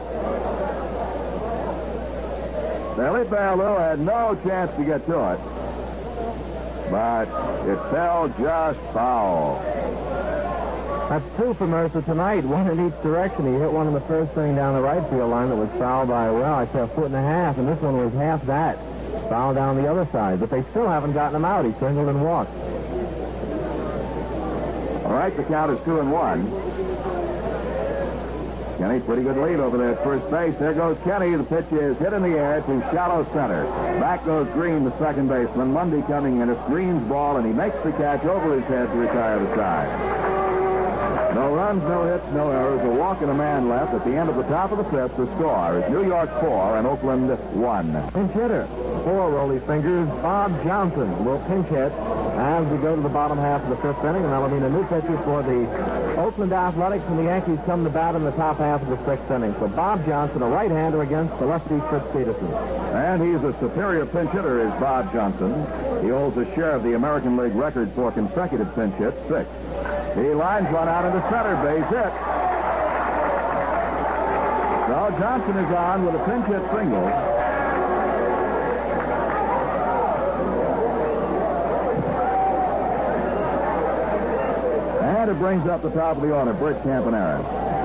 A: Felipe Alou had no chance to get to it, but it fell just foul.
B: That's 2 for Mercer tonight, 1 in each direction. He hit one in the first inning down the right field line that was fouled by, well, I'd say 1.5 feet, and this one was half that. Foul down the other side, but they still haven't gotten him out. He singled and walked.
A: All right, the count is 2-1. Kenny, pretty good lead over there at first base. There goes Kenny. The pitch is hit in the air to shallow center. Back goes Green, the second baseman. Mundy coming in. It's Green's ball, and he makes the catch over his head to retire the side. No runs, no hits, no errors. A walk and a man left. At the end of the top of the fifth, the score is New York 4 and Oakland 1.
B: Pinch hitter for Rolly Fingers, Bob Johnson will pinch hit as we go to the bottom half of the fifth inning, and that'll mean a new pitcher for the Oakland Athletics, and the Yankees come to bat in the top half of the sixth inning. So Bob Johnson, a right-hander against the lefty Fritz Peterson.
A: And he's a superior pinch hitter, is Bob Johnson. He holds a share of the American League record for consecutive pinch hits, 6. He lines one out into center, base hit. So Johnson is on with a pinch hit single. And it brings up the top of the order, Bert Campaneris.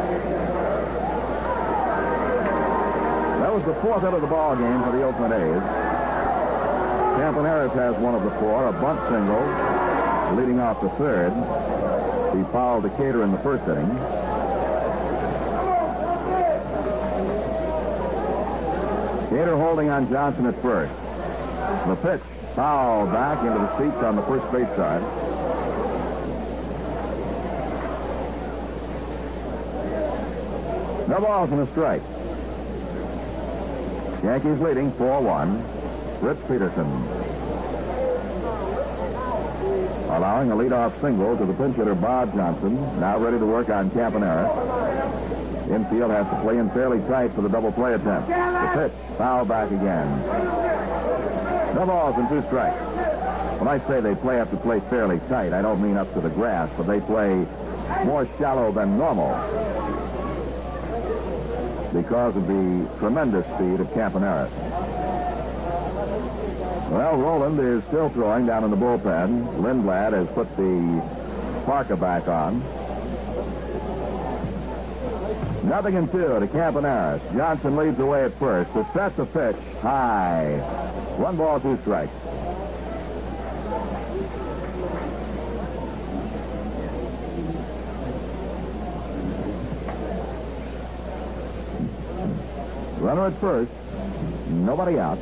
A: That was the 4th hit of the ball game for the Oakland A's. Campaneris has one of the 4, a bunt single, leading off the third. He fouled Decatur in the first inning. Decatur holding on Johnson at first. The pitch foul back into the seats on the first base side. No balls and a strike. Yankees leading 4-1. Fritz Peterson. Allowing a leadoff single to the pinch hitter Bob Johnson, now ready to work on Campaneris. Infield has to play in fairly tight for the double play attempt. The pitch, foul back again. No balls and 2 strikes. When I say they have to play fairly tight, I don't mean up to the grass, but they play more shallow than normal because of the tremendous speed of Campaneris. Well, Roland is still throwing down in the bullpen. Lindblad has put the parka back on. 0-2 to Campaneris. Johnson leads away at first. To set the pitch high. 1 ball, 2 strikes. Runner at first. Nobody out.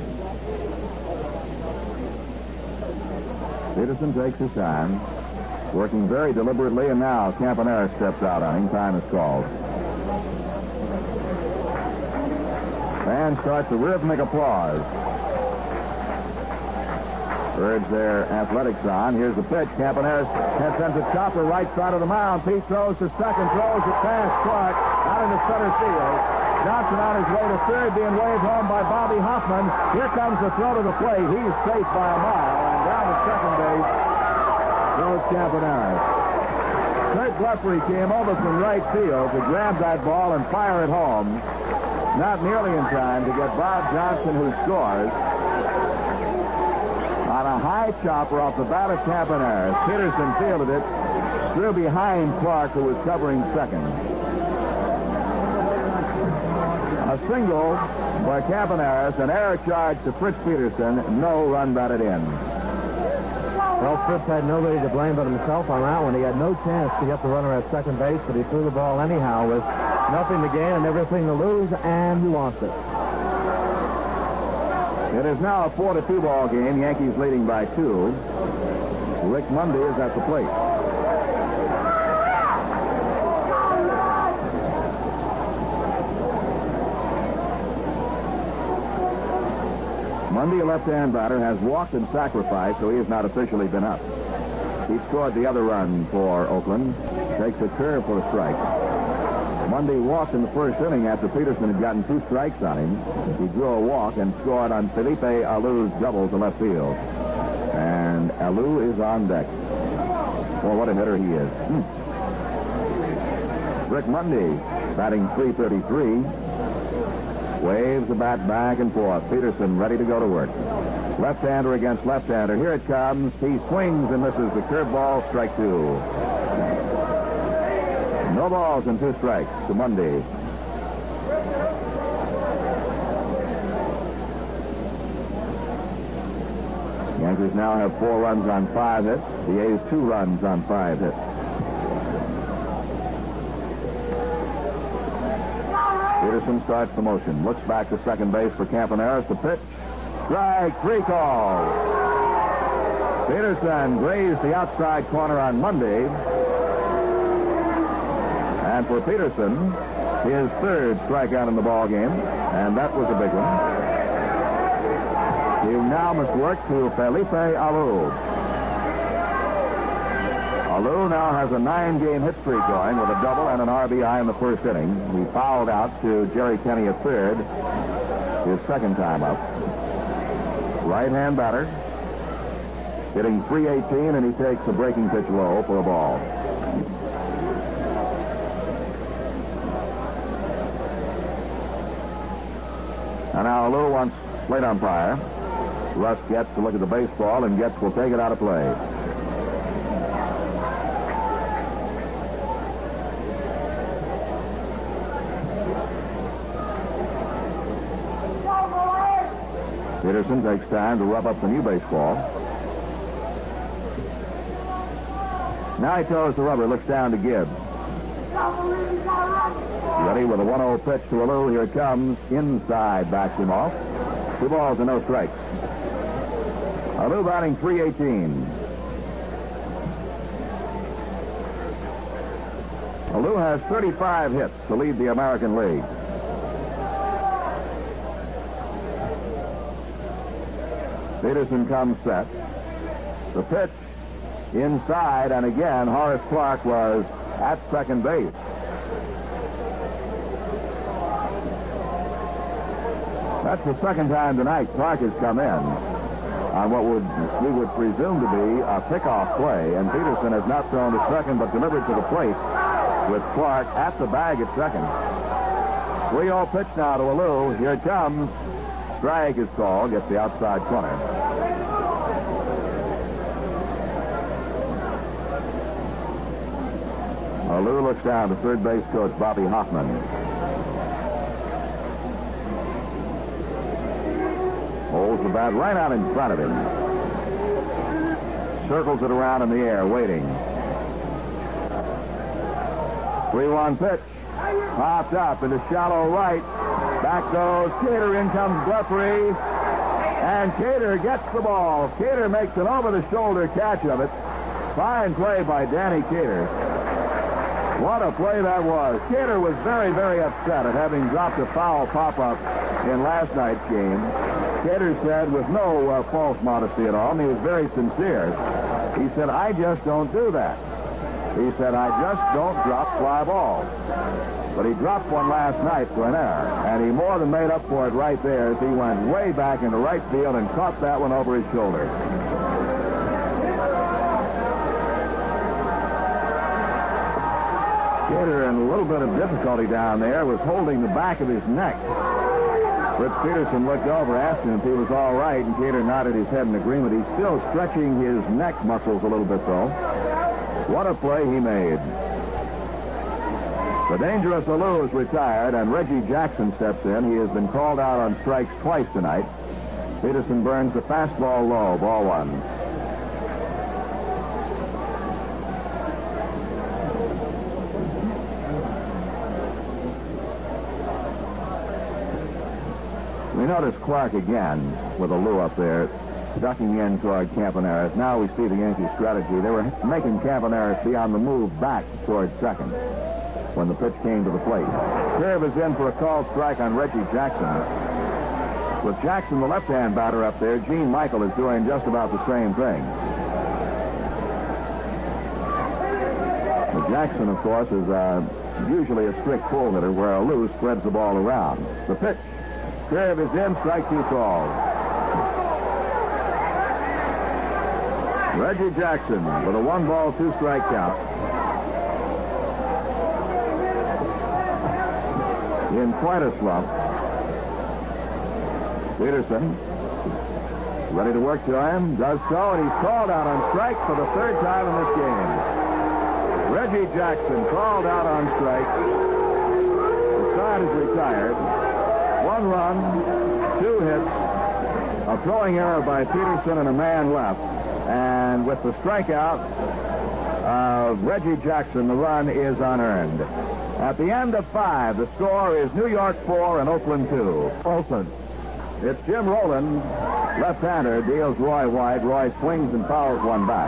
A: Peterson takes his time, working very deliberately, and now Campaneris steps out on him. Time is called. Fans start the rhythmic applause. Urge their athletics on. Here's the pitch. Campaneris sends a chopper right side of the mound. Pete throws to second, throws it past Clark, out into center field. Johnson on his way to third, being waved home by Bobby Hoffman. Here comes the throw to the plate. He's safe by a mile, and down to second base goes Campaneris. Kurt Blefary came over from right field to grab that ball and fire it home. Not nearly in time to get Bob Johnson, who scores on a high chopper off the bat of Campaneris. Peterson fielded it, threw behind Clark, who was covering second. A single by Campaneris, an error charge to Fritz Peterson, no run batted in.
B: Well, Fritz had nobody to blame but himself on that one. He had no chance to get the runner at second base, but he threw the ball anyhow with nothing to gain and everything to lose, and he lost it.
A: It is now a 4-2 ball game. Yankees leading by 2. Rick Mundy is at the plate. Mundy, a left-hand batter, has walked and sacrificed, so he has not officially been up. He scored the other run for Oakland. Takes a curve for a strike. Mundy walked in the first inning after Peterson had gotten 2 strikes on him. He drew a walk and scored on Felipe Alou's double to left field. And Alou is on deck. Well, what a hitter he is. Rick Mundy, batting .333. Waves the bat back and forth. Peterson ready to go to work. Left-hander against left-hander. Here it comes. He swings and misses the curveball. Strike 2. No balls and 2 strikes to Mundy. Yankees now have 4 runs on 5 hits. The A's 2 runs on 5 hits. Peterson starts the motion. Looks back to second base for Campaneris. The pitch. Strike 3 call. Peterson grazed the outside corner on Mundy. And for Peterson, his 3rd strikeout in the ball game, and that was a big one. He now must work to Felipe Alou. Alou now has a 9-game hit streak going with a double and an RBI in the first inning. He fouled out to Jerry Kenney at third, his 2nd time up. Right-hand batter, hitting .318, and he takes a breaking pitch low for a ball. And now Alou wants plate umpire. Russ gets to look at the baseball, and Getz will take it out of play. Peterson takes time to rub up the new baseball. Now he throws the rubber, looks down to Gibbs. Ready with a 1-0 pitch to Alou. Here it comes. Inside, backs him off. 2 balls and no strikes. Alou batting .318. Alou has 35 hits to lead the American League. Peterson comes set. The pitch inside, and again, Horace Clark was at second base. That's the second time tonight Clark has come in on what we would presume to be a pickoff play, and Peterson has not thrown to second but delivered to the plate with Clark at the bag at second. 3-0 pitch now to Alou. Here it comes. Strike is called. Gets the outside corner. Alou looks down to third base coach Bobby Hoffman. Holds the bat right out in front of him. Circles it around in the air, waiting. 3-1 pitch. Popped up into shallow right. Back goes Cater. In comes Guthrie. And Cater gets the ball. Cater makes an over-the-shoulder catch of it. Fine play by Danny Cater. What a play that was. Cater was very, very upset at having dropped a foul pop-up in last night's game. Cater said, with no false modesty at all, and he was very sincere, he said, I just don't do that. He said, I just don't drop fly balls. But he dropped one last night for an error, and he more than made up for it right there as he went way back into right field and caught that one over his shoulder. Cater, in a little bit of difficulty down there, was holding the back of his neck. Fritz Peterson looked over, asked him if he was all right, and Cater nodded his head in agreement. He's still stretching his neck muscles a little bit, though. What a play he made. The dangerous Alou is retired, and Reggie Jackson steps in. He has been called out on strikes twice tonight. Peterson burns the fastball low, ball one. We notice Clark again with Alou up there, ducking in toward Campaneris. Now we see the Yankee strategy. They were making Campaneris be on the move back toward second when the pitch came to the plate. Curve is in for a called strike on Reggie Jackson. With Jackson, the left-hand batter, up there, Gene Michael is doing just about the same thing. But Jackson, of course, is usually a strict pull hitter where Alou spreads the ball around. The pitch. Curve is in, strike two called. Reggie Jackson with a 1-ball, 2-strike count. In quite a slump. Peterson ready to work to him, does so, and he's called out on strike for the third time in this game. Reggie Jackson called out on strike. The side is retired. 1 run, 2 hits, a throwing error by Peterson and a man left. And with the strikeout of Reggie Jackson, the run is unearned. At the end of 5, the score is New York 4 and Oakland 2. Oakland. It's Jim Rowland, left-hander, deals Roy White. Roy swings and fouls one back.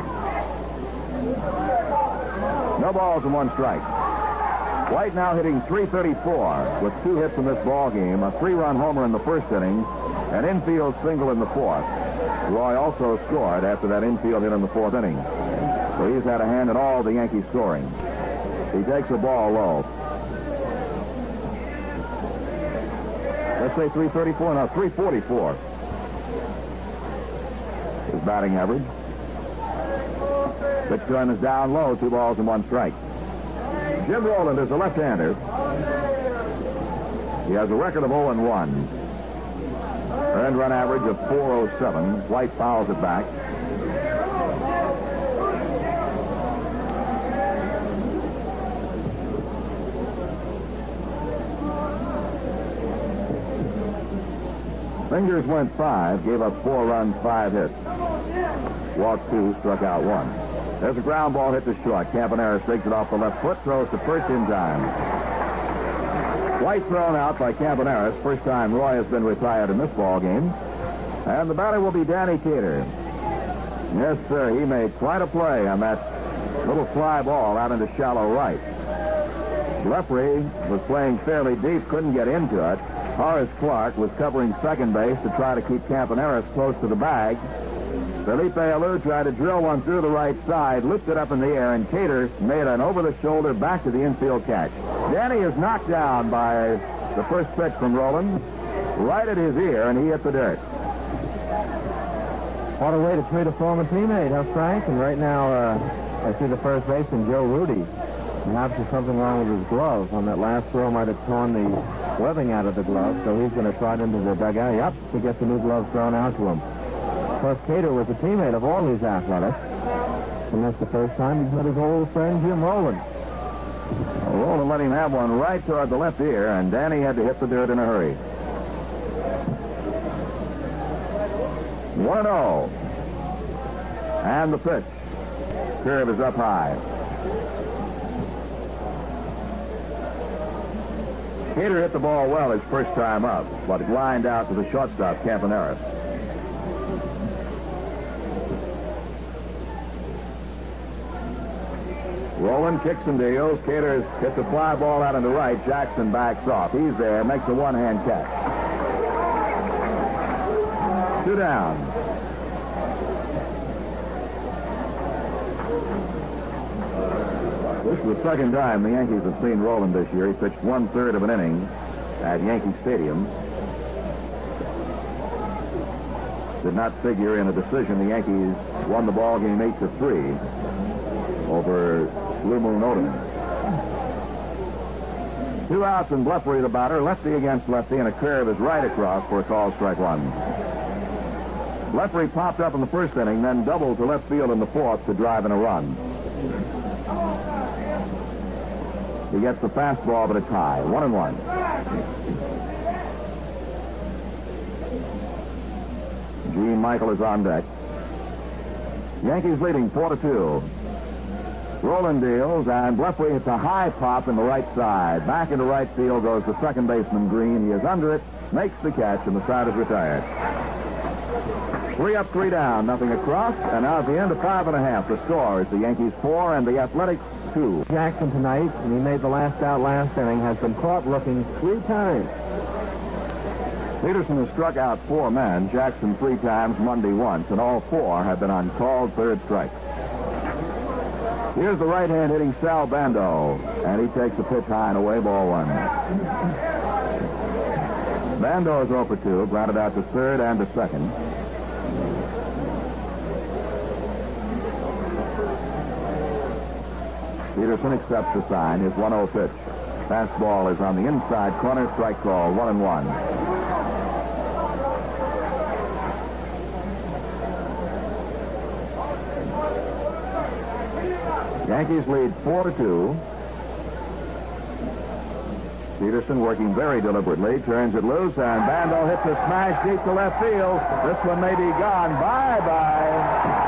A: No balls and 1 strike. White now hitting .334 with 2 hits in this ball game, a 3-run homer in the first inning, an infield single in the 4th. Roy also scored after that infield hit in the 4th inning. So he's had a hand in all the Yankees scoring. He takes the ball low. Let's say 334, no, 344. His batting average. Pitch to him is down low, 2 balls and 1 strike. Jim Rowland is a left-hander. He has a record of 0-1. Earned run average of .407. White fouls it back. Fingers went 5, gave up 4 runs, 5 hits. Walked 2, struck out 1. There's a ground ball hit to short. Campaneris takes it off the left foot, throws to first in time. White thrown out by Campaneris. First time Roy has been retired in this ball game. And the batter will be Danny Cater. Yes, sir, he made quite a play on that little fly ball out into shallow right. Leffery was playing fairly deep, couldn't get into it. Horace Clark was covering second base to try to keep Campaneris close to the bag. Felipe Alou tried to drill one through the right side, lifted up in the air, and Cater made an over-the-shoulder back to the infield catch. Danny is knocked down by the first pitch from Rowland. right at his ear, and he hit the dirt.
B: What a way to treat a former teammate, huh, Frank? And right now, I see the first baseman, Joe Rudy. Perhaps there's something wrong with his glove. On that last throw, might have torn the webbing out of the glove, so he's going to trot into the dugout. Yep, he gets the new glove thrown out to him. Of course, Cater was a teammate of all these athletics. And that's the first time he's met his old friend, Jim Rowland.
A: Well, Rowland let him have one right toward the left ear, and Danny had to hit the dirt in a hurry. 1-0. And the pitch. Curve is up high. Cater hit the ball well his first time up, but it lined out to the shortstop, Campaneris. Rowland kicks and deals. Cater hits a fly ball out into right. Jackson backs off. He's there, makes a one-hand catch. 2 down. This is the second time the Yankees have seen Rowland this year. He pitched 1/3 of an inning at Yankee Stadium. Did not figure in a decision. The Yankees won the ball game 8-3 over Blue Moon Odom. 2 outs and Blefary the batter. Lefty against lefty, and a curve is right across for a call, strike 1. Blefary popped up in the first inning, then doubled to left field in the fourth to drive in a run. He gets the fastball, but it's high. 1-1. Gene Michael is on deck. Yankees leading 4-2. Rowland deals, and Blefary hits a high pop in the right side. Back into right field goes the second baseman, Green. He is under it, makes the catch, and the side is retired. 3 up, 3 down, nothing across, and now at the end of 5.5, the score is the Yankees 4 and the Athletics 2.
B: Jackson tonight, and he made the last out last inning, has been caught looking 3 times.
A: Peterson has struck out 4 men, Jackson 3 times, Monday once, and all 4 have been on called third strikes. Here's the right-hand hitting Sal Bando, and he takes a pitch high and away, ball 1. Bando is 0 for 2, grounded out to third and to second. Peterson accepts the sign. His 1-0 pitch. Fastball is on the inside corner. Strike call, 1-1. Yankees lead 4-2. Peterson working very deliberately, turns it loose, and Bando hits a smash deep to left field. This one may be gone. Bye-bye.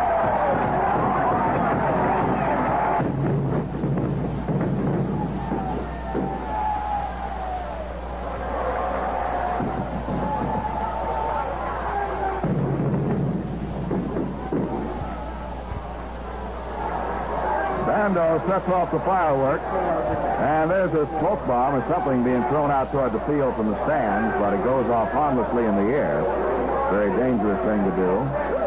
A: Bando sets off the fireworks, and there's a smoke bomb or something being thrown out toward the field from the stands, but it goes off harmlessly in the air. Very dangerous thing to do.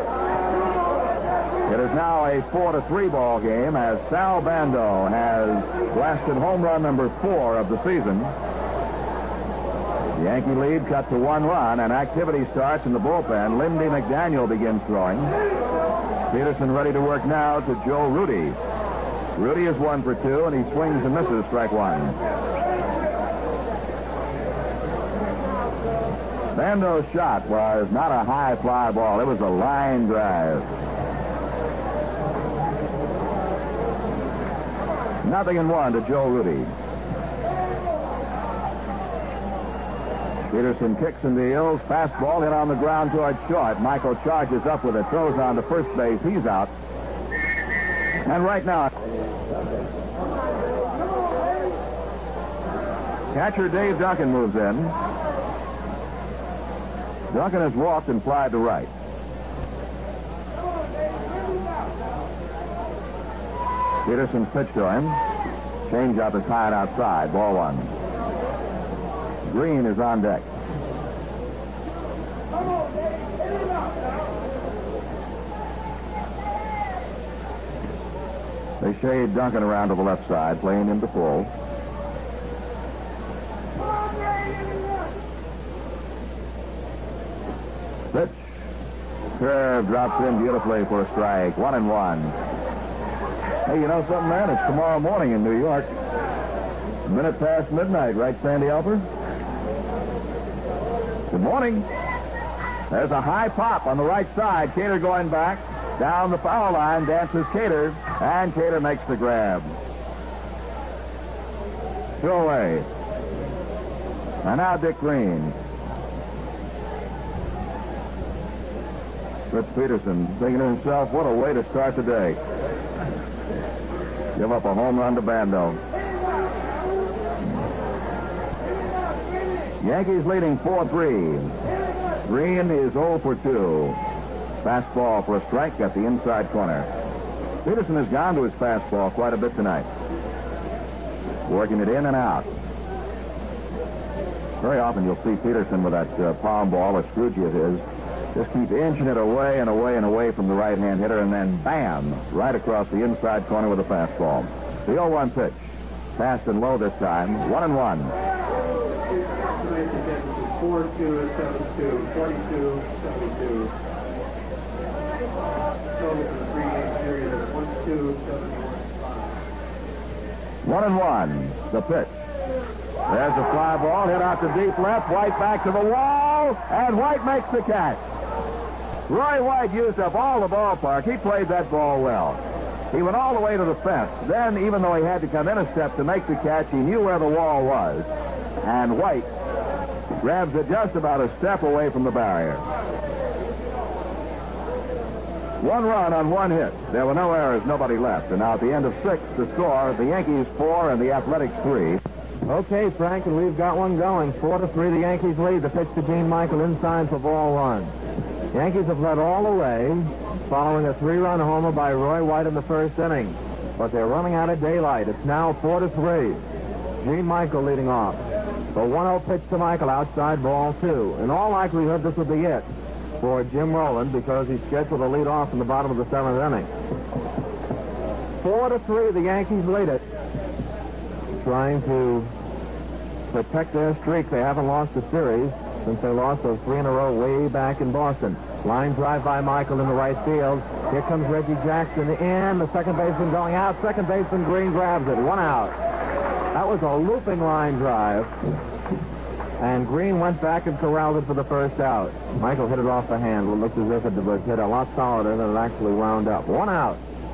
A: It is now a 4-3 ball game as Sal Bando has blasted home run number 4 of the season. The Yankee lead cut to 1 run, and activity starts in the bullpen. Lindy McDaniel begins throwing. Peterson ready to work now to Joe Rudy. Rudy is 1 for 2, and he swings and misses, strike 1. Bando's shot was not a high fly ball. It was a line drive. 0-1 to Joe Rudy. Peterson kicks and deals. Fastball hit on the ground toward short. Michael charges up with it, throws on to first base. He's out. And right now, catcher Dave Duncan moves in. Duncan has walked and flied to right. Peterson's pitch to him. Change-up is high and outside. Ball 1. Green is on deck. They shade Duncan around to the left side, playing him to full. Pitch. Curve drops in beautifully for a strike. 1-1. Hey, you know something, man? It's tomorrow morning in New York. A minute past midnight, right, Sandy Alper? Good morning. There's a high pop on the right side. Cater going back. Down the foul line dances Cater, and Cater makes the grab. 2 away. And now Dick Green. Fritz Peterson thinking to himself, what a way to start the day. Give up a home run to Bando. Yankees leading 4-3. Green is 0 for 2. Fastball for a strike at the inside corner. Peterson has gone to his fastball quite a bit tonight. Working it in and out. Very often you'll see Peterson with that palm ball, or Scrooge it is, just keep inching it away and away and away from the right-hand hitter, and then bam, right across the inside corner with a fastball. The 0-1 pitch. Fast and low this time. 1-1.
C: 4-2, 7-2, 22-72. Total for the 3-game period of
A: 1-1. The pitch. There's a fly ball hit out to deep left. White back to the wall, and White makes the catch. Roy White used up all the ballpark. He played that ball well. He went all the way to the fence. Then, even though he had to come in a step to make the catch, he knew where the wall was. And White grabs it just about a step away from the barrier. 1 run on 1 hit. There were no errors, nobody left. And now at the end of 6, the score, the Yankees 4 and the Athletics 3.
B: Okay, Frank, and we've got one going. 4-3, the Yankees lead. The pitch to Gene Michael inside for ball 1. Yankees have led all the way, following a 3-run homer by Roy White in the first inning. But they're running out of daylight. It's now 4-3. Gene Michael leading off. The 1-0 pitch to Michael, outside ball 2. In all likelihood, this will be it for Jim Rowland, because he's scheduled to lead off in the bottom of the 7th inning. 4-3, the Yankees lead it. Trying to protect their streak. They haven't lost a series since they lost those 3 in a row way back in Boston. Line drive by Michael in the right field. Here comes Reggie Jackson in. The second baseman going out. Second baseman Green grabs it. 1 out. That was a looping line drive. And Green went back and corralled it for the first out. Michael hit it off the hand. It looked as if it was hit a lot solider than it actually wound up. 1 out.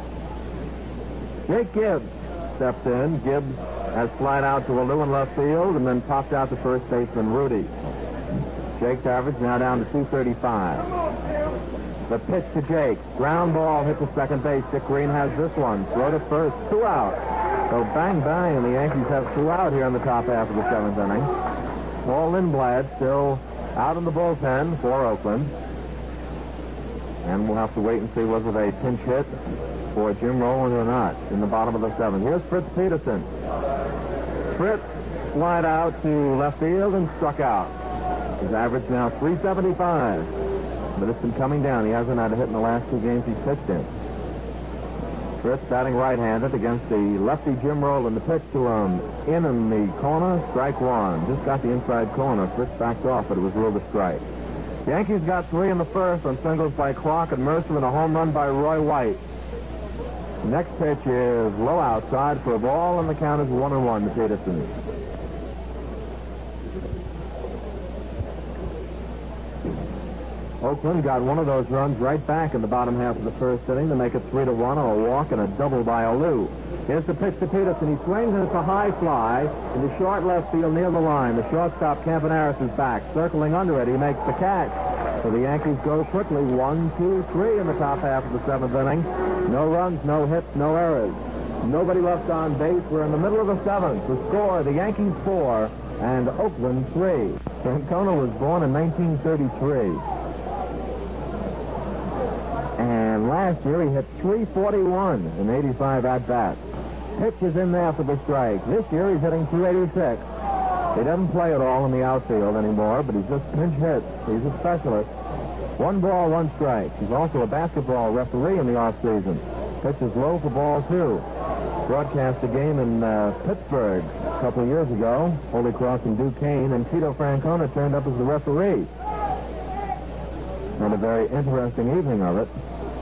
B: Jake Gibbs steps in. Gibbs has flied out to a Lou in left field and then popped out to first baseman Rudy. Jake's average now down to 235. The pitch to Jake. Ground ball hit to second base. Dick Green has this one. Throw to first. 2 out. So bang, bang, and the Yankees have 2 out here in the top half of the 7th inning. Paul Lindblad still out in the bullpen for Oakland. And we'll have to wait and see whether they pinch hit for Jim Rowland or not in the bottom of the 7th. Here's Fritz Peterson. Fritz slid out to left field and struck out. His average now 375. But it's been coming down. He hasn't had a hit in the last 2 games he's pitched in. Fritz batting right-handed against the lefty Jim Rowland. The pitch to him in the corner, strike 1. Just got the inside corner. Fritz backed off, but it was ruled a strike. The Yankees got 3 in the first on singles by Clark and Mercer and a home run by Roy White. The next pitch is low outside for a ball, and the count is 1-1 to Peterson. Oakland got one of those runs right back in the bottom half of the first inning to make it 3-1 on a walk and a double by Alou. Here's the pitch to Peterson. He swings, and it's a high fly in the short left field near the line. The shortstop, Campaneris, is back. Circling under it, he makes the catch. So the Yankees go quickly, 1-2-3 in the top half of the 7th inning. No runs, no hits, no errors. Nobody left on base. We're in the middle of the 7th. The score, the Yankees 4 and Oakland 3. Francona was born in 1933. And last year he hit 341 in 85 at-bats. Pitch is in there for the strike. This year he's hitting 286. He doesn't play at all in the outfield anymore, but he's just pinch hits. He's a specialist. 1 ball, 1 strike. He's also a basketball referee in the offseason. Pitch is low for ball 2. Broadcast a game in Pittsburgh a couple of years ago. Holy Cross and Duquesne, and Tito Francona turned up as the referee. and a very interesting evening of it.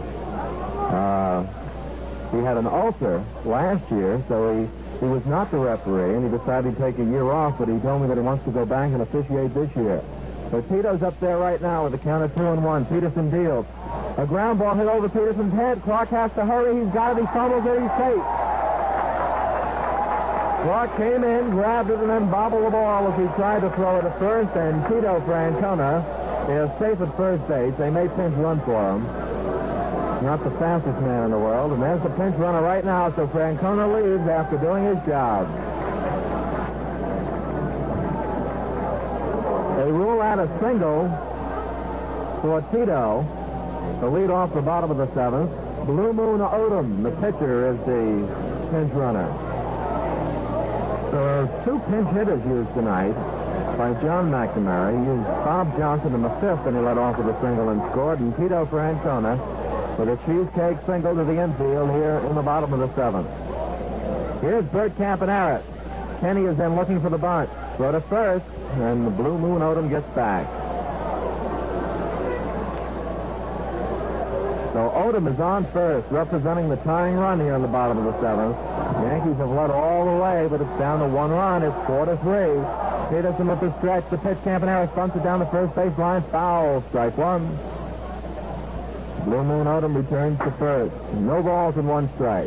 B: He had an ulcer last year, so he was not the referee, and he decided to take a year off, but he told me that he wants to go back and officiate this year. So Tito's up there right now with a count of 2-1. Peterson deals. A ground ball hit over Peterson's head. Clark has to hurry. He's got it. He fumbles it. He's safe. Clark came in, grabbed it, and then bobbled the ball as he tried to throw it at first, and Tito Francona is safe at first base. They may pinch run for him. Not the fastest man in the world, and there's the pinch runner right now, so Francona leaves after doing his job. They rule out a single for Tito to lead off the bottom of the seventh. Blue Moon Odom, the pitcher, is the pinch runner. There are two pinch hitters used tonight by John McNamara. He used Bob Johnson in the fifth, and he led off with a single and scored, and Tito Francona with a cheesecake single to the infield here in the bottom of the seventh. Here's Bert Campaneris. Kenny is then looking for the bunt. Throw to first, and the Blue Moon Odom gets back. So Odom is on first, representing the tying run here in the bottom of the seventh. The Yankees have led all the way, but it's down to 1 run. It's 4-3. Peterson with the stretch. The pitch. Campaneris bunts it down the first base line. Foul. Strike one. Blue Moon Odom returns to first. No balls and 1 strike.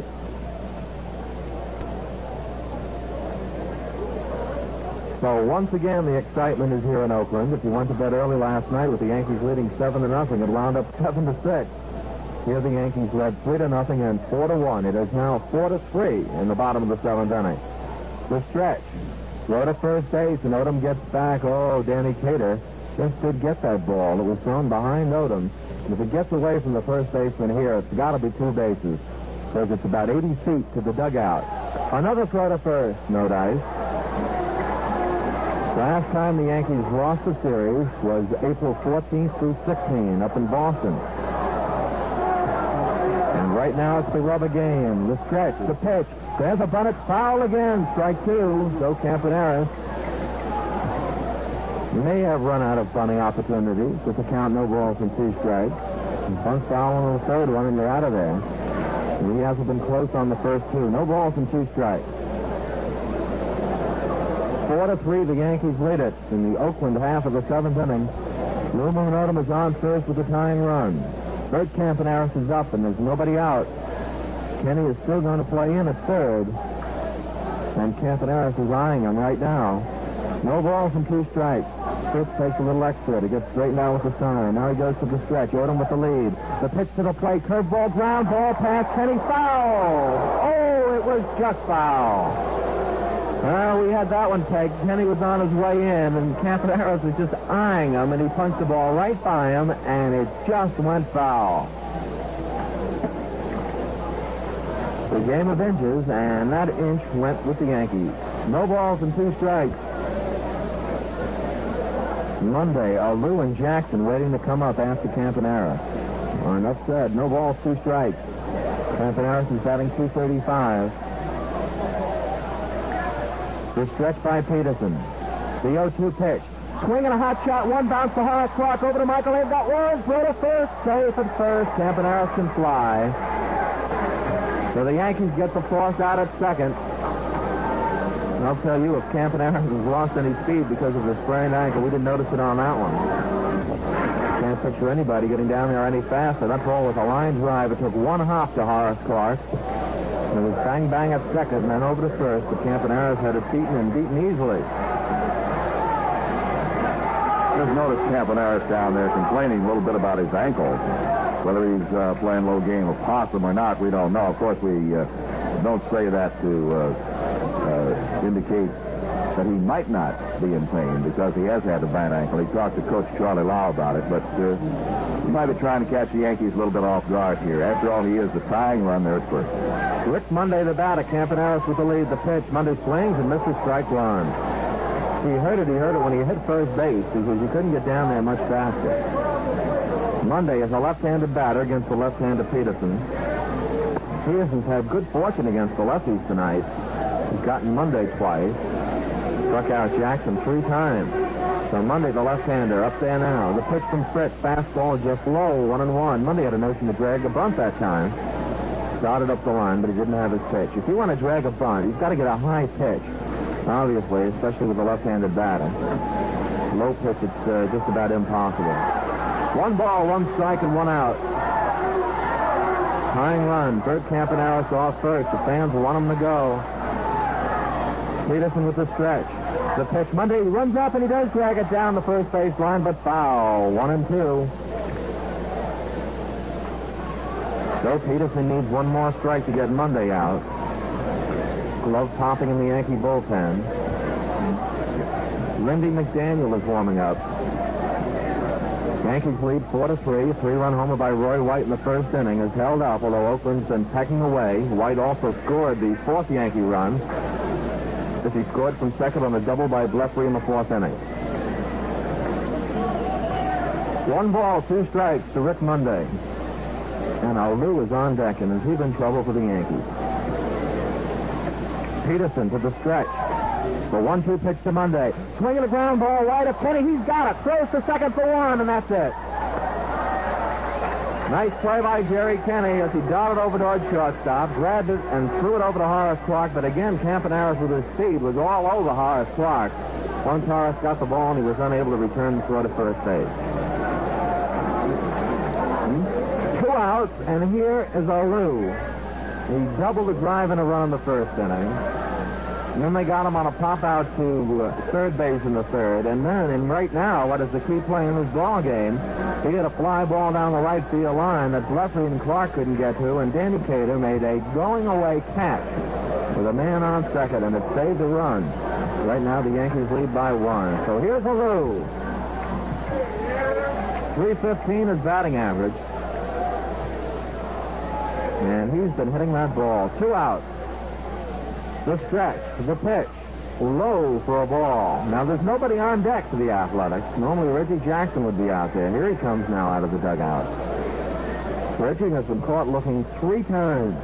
B: So once again, the excitement is here in Oakland. If you went to bed early last night with the Yankees leading 7-0, it wound up 7-6. Here the Yankees led 3-0 and 4-1. It is now 4-3 in the bottom of the seventh inning. The stretch. Throw to first base, and Odom gets back. Oh, Danny Cater just did get that ball. It was thrown behind Odom. And if it gets away from the first baseman here, it's got to be 2 bases, because it's about 80 feet to the dugout. Another throw to first. No dice. Last time the Yankees lost the series was April 14th through 16 up in Boston. And right now it's the rubber game. The stretch, the pitch. There's a bunt. It's foul again. Strike 2. So Campaneris may have run out of bunting opportunities with the count no balls and 2 strikes. And bunt foul on the third one, and you're out of there. And he hasn't been close on the first 2. No balls and 2 strikes. 4-3, the Yankees lead it in the Oakland half of the seventh inning. Blue Moon Odom is on first with the tying run. Bert Campaneris is up, and there's nobody out. Kenny is still going to play in at third, and Campaneris is eyeing him right now. No balls and 2 strikes. Fritz takes a little extra to get straightened out with the sign. Now he goes to the stretch. Odom with the lead. The pitch to the plate. Curveball, ground ball pass. Kenny foul. Oh, it was just foul. Well, we had that one pegged. Kenny was on his way in, and Campaneris was just eyeing him, and he punched the ball right by him, and it just went foul. The game of inches, and that inch went with the Yankees. No balls and 2 strikes. Monday, Lou and Jackson waiting to come up after Campaneris. Or enough said. No balls, 2 strikes. Campaneris is batting .235. The stretch by Peterson. The 0-2 pitch. Swing and a hot shot. One bounce to Horace Clark. Over to Michael. They've got one. Throw to first. Safe at first. Campaneris can fly. So the Yankees get the force out at second. And I'll tell you, if Campaneris has lost any speed because of the sprained ankle, we didn't notice it on that one. Can't picture anybody getting down there any faster. That ball was a line drive. It took 1 hop to Horace Clark. It was bang-bang at second and then over to first, but Campaneris had it beaten and beaten easily.
A: Just noticed Campaneris down there complaining a little bit about his ankle. Whether he's playing a little game of possum or not, we don't know. Of course, we don't say that to indicate that he might not be in pain because he has had a bad ankle. He talked to Coach Charlie Lau about it, but he might be trying to catch the Yankees a little bit off guard here. After all, he is the tying run there at first.
B: Rick Monday, the batter. Campaneris with the lead. The pitch. Monday swings and misses strike 1. He heard it when he hit first base because he couldn't get down there much faster. Monday is a left-handed batter against the left-handed Peterson. Peterson's had good fortune against the lefties tonight. He's gotten Monday twice. Struck out Jackson 3 times. So Monday, the left-hander, up there now. The pitch from Fritz, fastball just low, 1-1. Monday had a notion to drag the bunt that time. Started up the line, but he didn't have his pitch. If you want to drag a bunt, he's got to get a high pitch. Obviously, especially with a left-handed batter. Low pitch, it's just about impossible. 1 ball, 1 strike, and 1 out. Tying run. Bert Campaneris off first. The fans want him to go. Peterson with the stretch. The pitch. Monday, he runs up and he does drag it down the first base line, but foul. 1-2. So Peterson needs 1 more strike to get Monday out. Glove popping in the Yankee bullpen. Lindy McDaniel is warming up. Yankees lead 4-3. A 3-run homer by Roy White in the first inning is held up, although Oakland's been pecking away. White also scored the 4th Yankee run as he scored from second on a double by Blefary in the 4th inning. 1 ball, 2 strikes to Rick Monday. And Alou is on deck, and is he in trouble for the Yankees? Peterson to the stretch. The 1-2 pitch to Monday. Swinging a ground ball wide of Penny. He's got it. Throws to second for 1, and that's it. Nice play by Jerry Kenny as he darted over towards shortstop, grabbed it, and threw it over to Horace Clarke. But again, Campaneris with his speed was all over Horace Clarke. Once Horace got the ball, and he was unable to return the throw to first base. 2 outs, and here is Alou. He doubled a drive and a run in the first inning. And then they got him on a pop out to third base in the third. And then, and right now, what is the key play in this ball game? He hit a fly ball down the right field line that Blefary and Clarke couldn't get to, and Danny Cater made a going-away catch with a man on second, and it saved the run. Right now, the Yankees lead by 1. So here's Alou. 315 is batting average. And he's been hitting that ball. 2 outs. The stretch, the pitch, low for a ball. Now, there's nobody on deck for the Athletics. Normally, Reggie Jackson would be out there. Here he comes now out of the dugout. Reggie has been caught looking 3 times.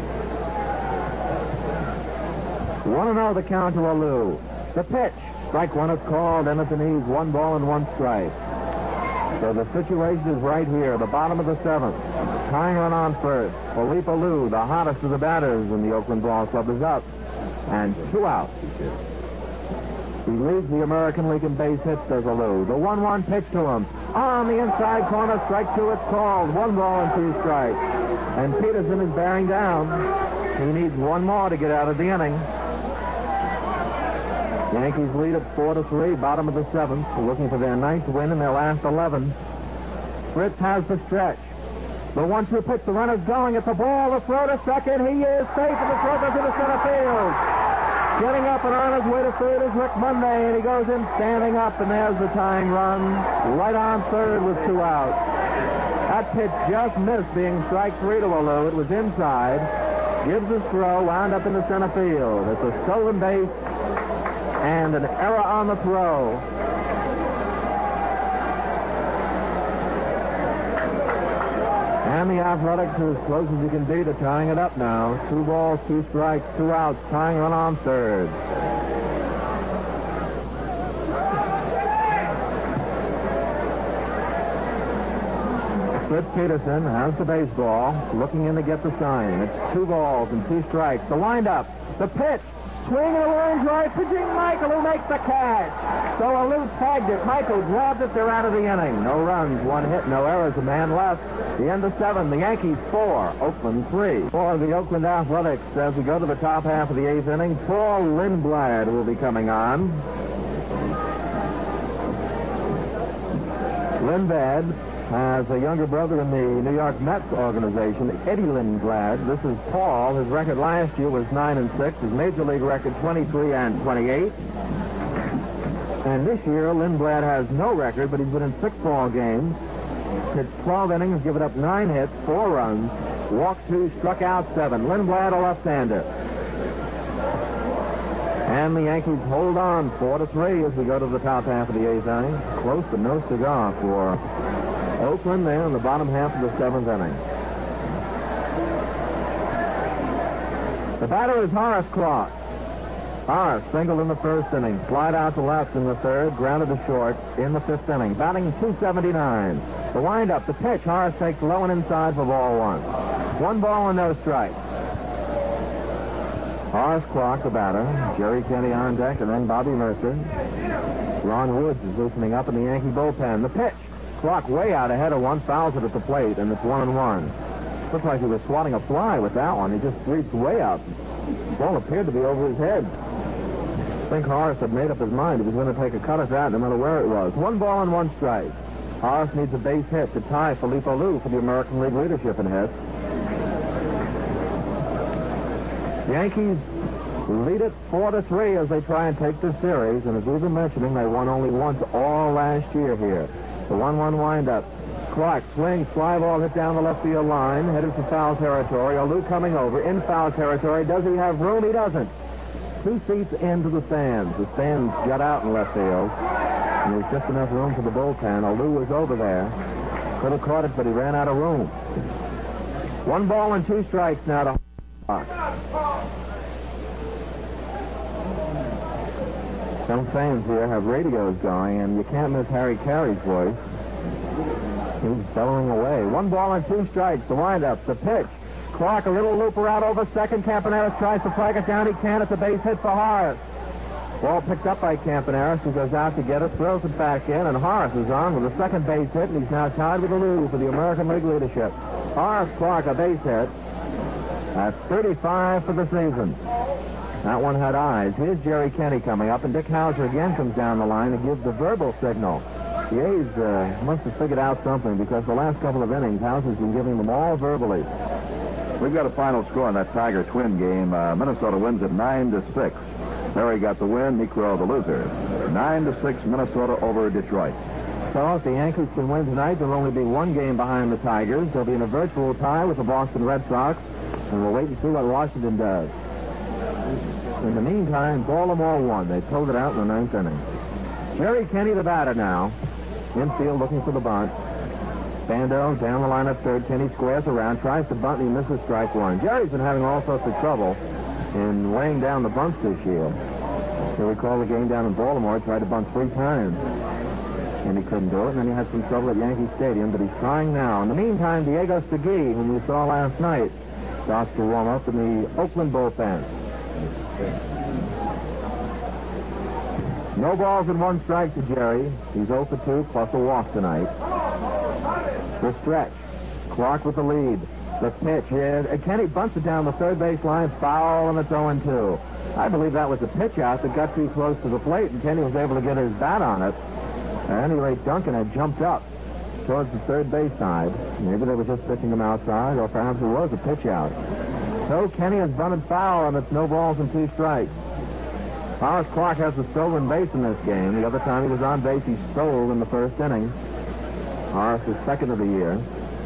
B: 1-0 the count to Alou. The pitch. Strike 1 is called, and at the knees, 1 ball and 1 strike. So the situation is right here, the bottom of the 7th. Tying run on first. Philippe Alou, the hottest of the batters in the Oakland Ball Club, is up. And 2 outs. He leads the American League in base hits, does Alou. The 1-1 pitch to him. On the inside corner, strike 2, it's called. 1 ball and 2 strikes. And Peterson is bearing down. He needs 1 more to get out of the inning. Yankees lead at 4-3, bottom of the 7th, looking for their 9th win in their last 11. Fritz has the stretch. The 1-2 pitch, the runner's going at the ball, the throw to second. He is safe, and the throw goes into center field. Getting up and on his way to third is Rick Monday, and he goes in standing up, and there's the tying run. Right on third with 2 outs. That pitch just missed being strike 3 to Alou. It was inside. Gives his throw, wound up in the center field. It's a stolen base and an error on the throw. And the Athletics are as close as you can be to tying it up now. 2 balls, 2 strikes, 2 outs, tying run on third. Fritz Peterson has the baseball, looking in to get the sign. It's 2 balls and 2 strikes. The windup, the pitch, swing and a line drive, pitching Michael, who makes the catch. So Alou tagged it. Michael grabs it. They're out of the inning. No runs, 1 hit, no errors, a man left. The end of 7. The Yankees 4, Oakland 3. For the Oakland Athletics, as we go to the top half of the 8th inning, Paul Lindblad will be coming on. Lindblad has a younger brother in the New York Mets organization, Eddie Lindblad. This is Paul. His record last year was 9-6. His major league record 23-28. And this year, Lindblad has no record, but he's been in 6 ball games. Pitched 12 innings, given up 9 hits, 4 runs, walked 2, struck out 7. Lindblad, a left-hander. And the Yankees hold on 4-3 as we go to the top half of the 8th inning. Close but no cigar for Oakland there in the bottom half of the 7th inning. The batter is Horace Clarke. Horace singled in the first inning. Slide out to left in the third. Grounded to short in the fifth inning. Batting .279. The windup, the pitch. Horace takes low and inside for ball one. 1 ball and no strikes. Horace Clark, the batter. Jerry Kenney on deck, and then Bobby Mercer. Ron Woods is loosening up in the Yankee bullpen. The pitch. Clark way out ahead of one. Fouls it at the plate, and it's 1-1. Looks like he was swatting a fly with that one. He just reached way out. The ball appeared to be over his head. I think Horace had made up his mind he was going to take a cut at that no matter where it was. 1 ball and 1 strike. Horace needs a base hit to tie Felipe Alou for the American League leadership in hits. The Yankees lead it 4-3 as they try and take this series, and as we've been mentioning, they won only once all last year here. The 1-1 windup. Clark swings, fly ball hit down the left field line, headed for foul territory. Alou coming over in foul territory. Does he have room? He doesn't. 2 seats into the stands. The stands jut out in left field. And there's just enough room for the bullpen. Alou was over there. Could have caught it, but he ran out of room. 1 ball and 2 strikes now to Clark. Some fans here have radios going, and you can't miss Harry Carey's voice. He's bellowing away. 1 ball and 2 strikes. The windup, the pitch. Clark, a little looper out over second. Campaneris tries to flag it down. He can't. It's a base hit for Horace. Ball picked up by Campaneris, who goes out to get it, throws it back in, and Horace is on with a second base hit, and he's now tied with Alou for the American League leadership. Horace Clark, a base hit. That's 35 for the season. That one had eyes. Here's Jerry Kenney coming up, and Dick Hauser again comes down the line and gives the verbal signal. The A's must have figured out something, because the last couple of innings, Hauser's been giving them all verbally.
A: We've got a final score in that Tiger Twin game. Minnesota wins it 9-6. Perry got the win, Necro the loser. 9-6 Minnesota over Detroit.
B: So if the Yankees can win tonight, there'll only be 1 game behind the Tigers. They'll be in a virtual tie with the Boston Red Sox, and we'll wait and see what Washington does. In the meantime, Baltimore won. They pulled it out in the 9th inning. Jerry Kenney, the batter now. Infield looking for the bunt. Bando down the line at third. Kenney squares around, tries to bunt, and he misses strike 1. Jerry's been having all sorts of trouble in laying down the bunts this year. You recall the game down in Baltimore, tried to bunt 3 times. And he couldn't do it, and then he had some trouble at Yankee Stadium, but he's trying now. In the meantime, Diego Segui, whom we saw last night, starts to warm up in the Oakland bullpen. No balls and 1 strike to Jerry. He's 0 for 2 plus a walk tonight. The stretch. Clark with the lead. The pitch. Kenney bunts it down the third base line. Foul, and it's 0-2. I believe that was a pitch out that got too close to the plate, and Kenney was able to get his bat on it. At any rate, Duncan had jumped up towards the third base side. Maybe they were just pitching him outside, or perhaps it was a pitch out. So Kenney has bunted foul, and it's no balls and 2 strikes. Horace Clark has a stolen base in this game. The other time he was on base, he stole in the first inning. Horace is 2nd of the year.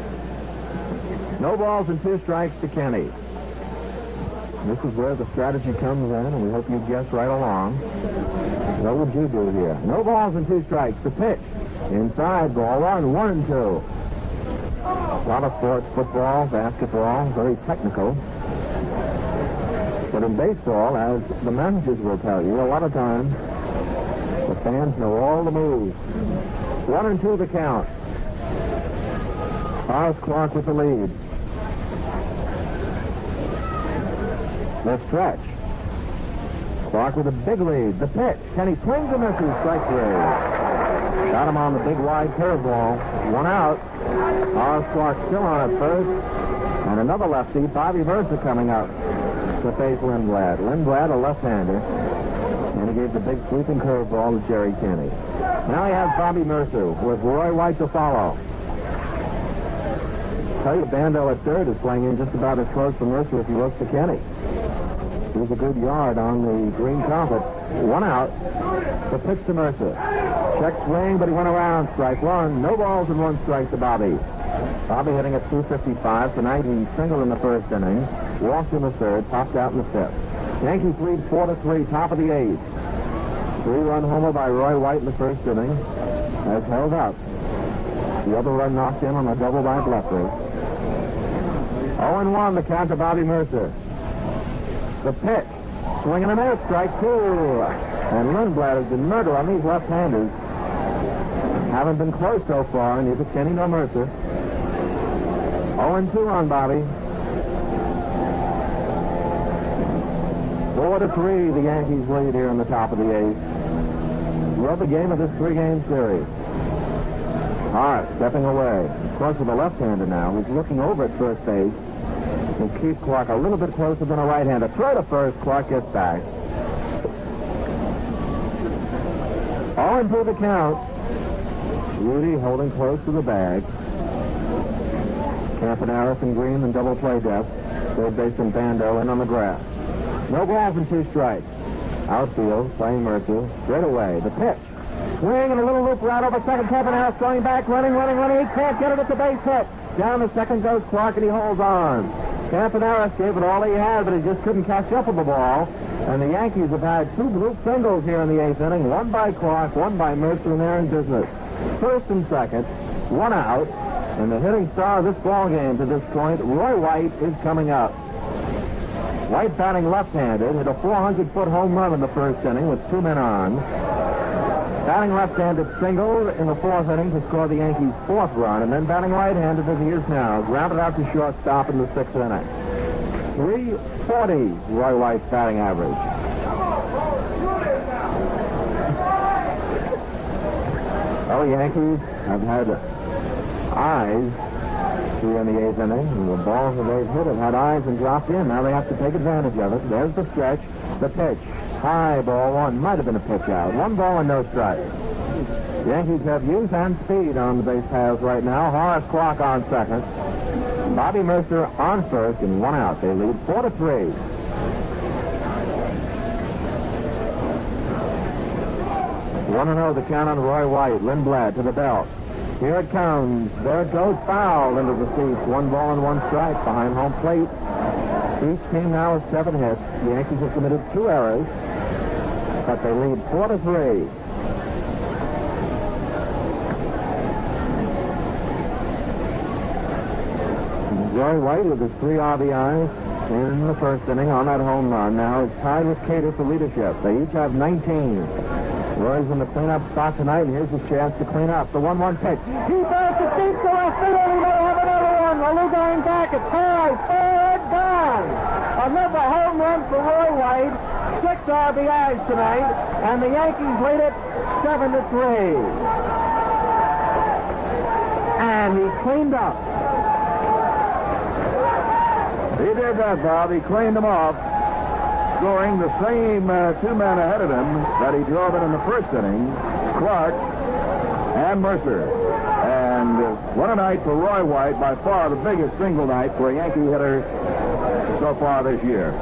B: No balls and 2 strikes to Kenney. This is where the strategy comes in, and we hope you guess right along. What would you do here? No balls and 2 strikes. The pitch. Inside, ball 1-2. A lot of sports, football, basketball, very technical. But in baseball, as the managers will tell you, a lot of times the fans know all the moves. 1-2 the count. Horace Clark with the lead. The stretch. Clark with a big lead. The pitch. Kenney swings and misses. Strike 3. Got him on the big wide curveball. 1 out. Horace Clark still on at first. And another lefty, Bobby Mercer, coming up to face Lindblad. Lindblad, a left-hander. And he gave the big sweeping curveball to Jerry Kenney. Now he has Bobby Mercer with Roy White to follow. Tell you, Bando at third is playing in just about as close to Mercer as he was to Kenney. He was a good yard on the green carpet. 1 out. The pitch to Mercer. Check swing, but he went around. Strike 1. No balls and 1 strike to Bobby. Bobby hitting at .255. Tonight he singled in the first inning. Walked in the third. Popped out in the 5th. Yankees lead 4-3. Top of the 8th. 3-run homer by Roy White in the first inning has held up. The other run knocked in on a double by Blefary. 0-1 the count to Bobby Mercer. The pitch. Swing and a miss, strike two. And Lindblad has been murder on these left-handers. Haven't been close so far, neither Kenny nor Mercer. 0-2 on Bobby. 4-3, the Yankees lead here in the top of the eighth. We're the game of this three-game series. Hart stepping away. Of course, with a left-hander now, who's looking over at first base. Will keep Clark a little bit closer than a right-hander. Throw to first. Clark gets back. 0-2 the count. Rudy holding close to the bag. Campaneris and Green in double play depth. Third baseman Bando in on the grass. No balls and 2 strikes. Outfield, playing Mercer. Straight away. The pitch. Swing and a little loop right over second. Campaneris going back, running. He can't get it at the base hit. Down the second goes Clark, and he holds on. Campaneris gave it all he had, but he just couldn't catch up with the ball. And the Yankees have had 2 bloop singles here in the 8th inning. One by Clark, one by Mercer, and they're in business. First and second, 1 out. And the hitting star of this ball game to this point, Roy White, is coming up. White batting left-handed, hit a 400-foot home run in the first inning with 2 men on. Batting left-handed single in the 4th inning to score the Yankees' 4th run, and then batting right-handed as he is now, grounded out to shortstop in the 6th inning. 340, Roy White's batting average. Well, the Yankees have had eyes here in the 8th inning, and the balls that they've hit have had eyes and dropped in. Now they have to take advantage of it. There's the stretch, the pitch. High ball one. Might have been a pitch out. 1 ball and no strike. The Yankees have youth and speed on the base paths right now. Horace Clark on second. Bobby Mercer on first, and 1 out. They lead 4-3. One and 0 the count on Roy White. Lindblad to the belt. Here it comes. There it goes. Foul into the seats. 1 ball and 1 strike behind home plate. Each team now has 7 hits. The Yankees have committed 2 errors, but they lead 4-3. Roy White with his 3 RBIs in the first inning on that home run now is tied with Cater for leadership. They each have 19. Roy's in the cleanup spot tonight, and here's his chance to clean up. The 1-1 pitch. He throws the deep to left field, and he may have another one. Lou going back. It's high. Third down. Another home run for Roy White. 6 RBIs tonight, and the Yankees lead it 7-3. And he cleaned up.
A: He did that, Bob. He cleaned them off, scoring the same 2 men ahead of him that he drove in the first inning, Clark and Mercer. And what a night for Roy White, by far the biggest single night for a Yankee hitter so far this year.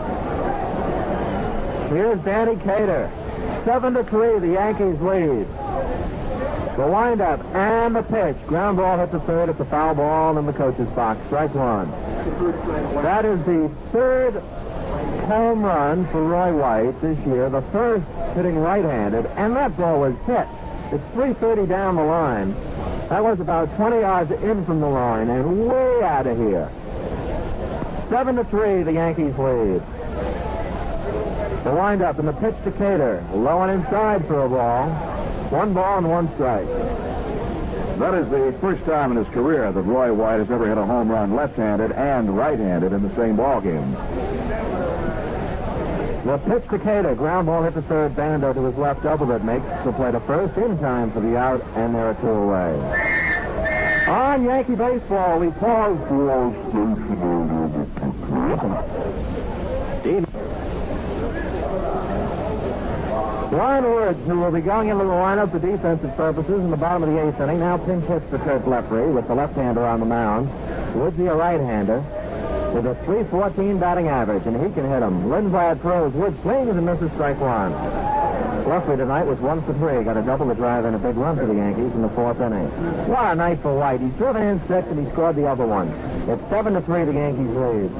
B: Here's Danny Cater. 7-3, the Yankees lead. The windup and the pitch. Ground ball hit the third at the foul ball in the coach's box. Strike 1. That is the 3rd home run for Roy White this year. The first hitting right-handed, and that ball was hit. It's 330 down the line. That was about 20 yards in from the line and way out of here. 7-3, the Yankees lead. The windup and the pitch to Cater. Low and inside for a ball. 1 ball and 1 strike.
A: That is the first time in his career that Roy White has ever hit a home run left-handed and right-handed in the same ball game.
B: The pitch to Cater. Ground ball hit the third. Bando to his left double it. Makes the play to first in time for the out, and there are 2 away. On Yankee baseball, we pause. Ryan Woods, who will be going into the lineup for defensive purposes in the bottom of the 8th inning, now pinch hits for Kurt Leffery with the left-hander on the mound. Woods, a right-hander, with a .314 batting average, and he can hit him. Lindblad throws. Woods swings and misses strike 1. Leffery tonight was 1 for 3. Got a double to drive and a big run for the Yankees in the 4th inning. What a night for White. He's driven in 6 and he scored the other one. It's 7-3, the Yankees lead.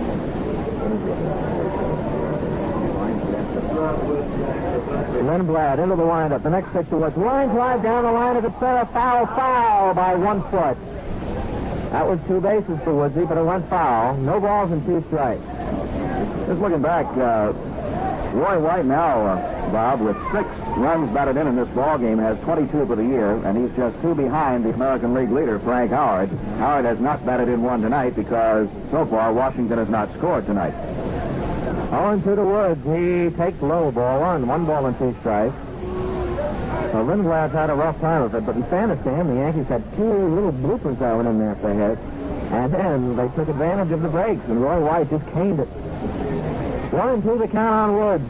B: Lindblad into the windup. The next pitch to Woods. Line drive down the line of the center. Foul by 1 foot. That was 2 bases for Woodsy, but it went foul. No balls and 2 strikes.
A: Just looking back, Roy White now, Bob, with 6 runs batted in this ball game, has 22 for the year, and he's just 2 behind the American League leader, Frank Howard. Howard has not batted in 1 tonight because, so far, Washington has not scored tonight.
B: 0-2 to Woods. He takes low, ball 1. 1 ball and 2 strikes. Well, Lindblad's had a rough time of it, but in fairness to him, the Yankees had 2 little bloopers that went in there for hits. And then they took advantage of the breaks, and Roy White just caned it. 1-2 the count on Woods.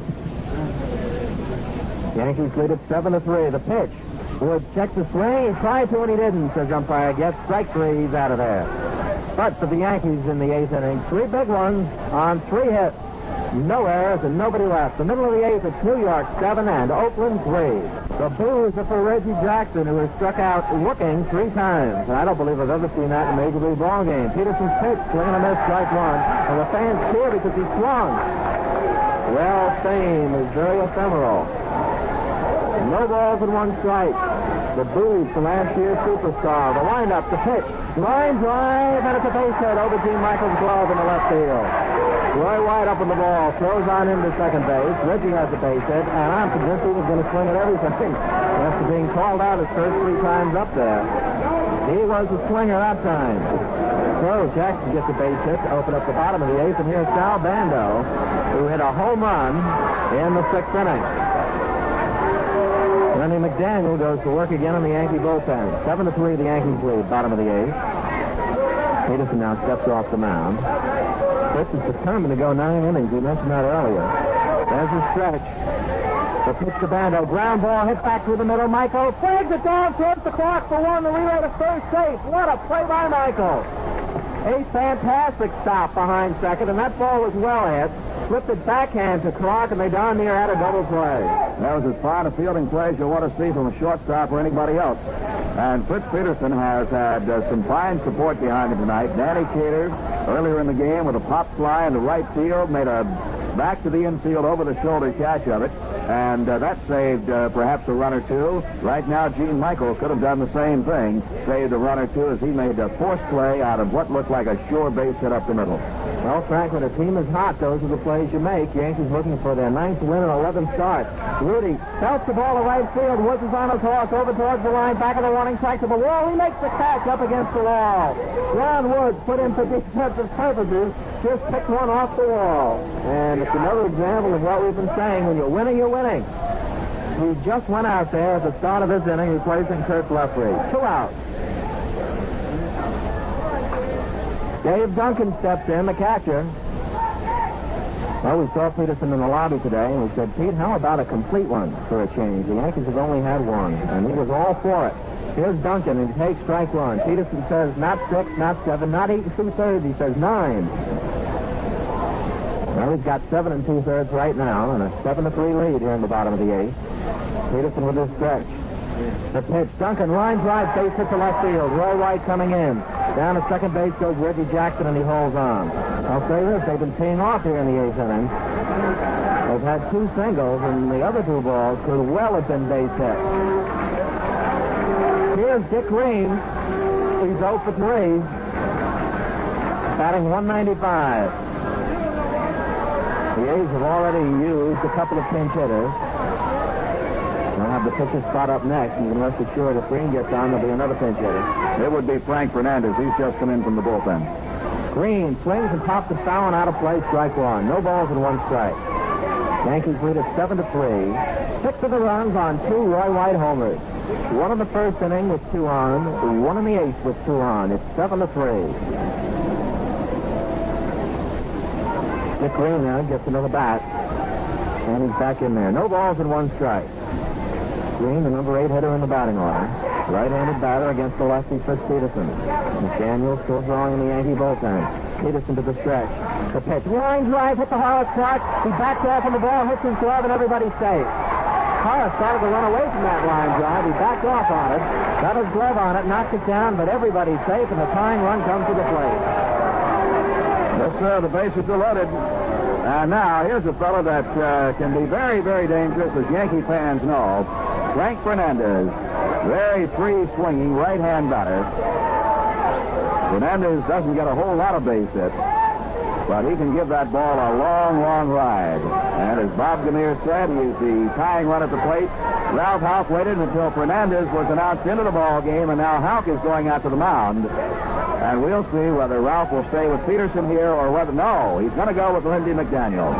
B: Yankees lead it 7-3. The pitch. Woods checked the swing. He tried to and he didn't, says umpire. Gets strike 3. He's out of there. But for the Yankees in the 8th inning, 3 big ones on 3 hits. No errors and nobody left. The middle of the 8th, it's New York 7 and Oakland 3. The boos are for Reggie Jackson, who has struck out looking 3 times. And I don't believe I've ever seen that in a Major League ball game. Peterson's pitch, swing and a miss, strike 1. And the fans cheer because he swung. Well, fame is very ephemeral. No balls and 1 strike. The boos for last year's superstar. The windup, the pitch. Line drive, and it's a base hit over Gene Michael's glove in the left field. Roy White up on the ball, throws on him to second base. Reggie has the base hit, and I'm convinced he was going to swing at everything. After being called out his first 3 times up there, he was a swinger that time. So Jackson gets the base hit to open up the bottom of the 8th, and here's Sal Bando, who hit a home run in the 6th inning. Randy McDaniel goes to work again in the Yankee bullpen. 7-3 the Yankees lead, bottom of the 8th. Peterson now steps off the mound. Fritz is determined to go 9 innings. We mentioned that earlier. There's the stretch. The pitch to Bando. Ground ball hit back through the middle. Michael flags it down towards the clock for 1. The relay to first base. What a play by Michael. A fantastic stop behind second, and that ball was well hit. Flipped it backhand to Clark, and they darn near had a double play.
A: That was as fine a fielding play as you'll want to see from a shortstop or anybody else. And Fritz Peterson has had some fine support behind him tonight. Danny Cater, earlier in the game, with a pop fly into right field, made a back to the infield over-the-shoulder catch of it. And that saved perhaps a run or 2. Right now, Gene Michael could have done the same thing, saved a run or 2 as he made a forced play out of what looked like a sure base hit up the middle.
B: Well, Frank, when a team is hot, those are the plays you make. Yankees looking for their 9th win and 11th start. Rudy belts the ball to right field. Woods is on a toss over towards the line, back of the warning track to the wall. He makes the catch up against the wall. Ron Woods, put in for defensive purposes, just picked one off the wall. And it's another example of what we've been saying. When you're winning, you're winning. He just went out there at the start of this inning, replacing Kurt Leffrey. 2 outs. Dave Duncan steps in, the catcher. Well, we saw Peterson in the lobby today, and we said, Pete, how about a complete one for a change? The Yankees have only had 1, and he was all for it. Here's Duncan, and he takes strike 1. Peterson says, not 6, not 7, not 8 2/3. He says 9. Well, he's got 7 2/3 right now, and a 7-3 lead here in the bottom of the 8th. Peterson with his stretch. The pitch. Duncan line drive, base hit to left field. Roy White coming in. Down to second base goes Reggie Jackson, and he holds on. I'll say this, they've been teeing off here in the 8th inning. They've had 2 singles, and the other 2 balls could well have been base hits. Here's Dick Green. He's 0 for 3. Batting 195. The A's have already used a couple of pinch hitters. They'll have the pitcher spot up next, and you can rest assured if Green gets on, there'll be another pinch hitter.
A: It would be Frank Fernandez. He's just come in from the bullpen.
B: Green swings and pops the foul and out of play, strike 1. No balls and 1 strike. Yankees lead at 7-3. 6 of the runs on 2 Roy White homers. 1 in the first inning with 2 on. 1 in the 8th with 2 on. It's 7-3. Dick Green now gets another bat, and he's back in there. No balls and 1 strike. Green, the number 8 hitter in the batting order. Right-handed batter against the lefty Fritz Peterson. McDaniel still throwing in the Yankee bullpen. Peterson to the stretch. The pitch. Line drive hit the Horace Clark. He backs off on the ball, hits his glove, and everybody's safe. Horace started to run away from that line drive. He backed off on it, got his glove on it, knocked it down, but everybody's safe, and the tying run comes to the plate.
A: Yes, sir, the bases are loaded. And now, here's a fellow that can be very, very dangerous, as Yankee fans know. Frank Fernandez, very free-swinging right-hand batter. Fernandez doesn't get a whole lot of base hits. But he can give that ball a long, long ride. And as Bob Gamere said, he's the tying run at the plate. Ralph Houck waited until Fernandez was announced into the ball game, and now Houck is going out to the mound. And we'll see whether Ralph will stay with Peterson here or whether... No, he's going to go with Lindy McDaniel.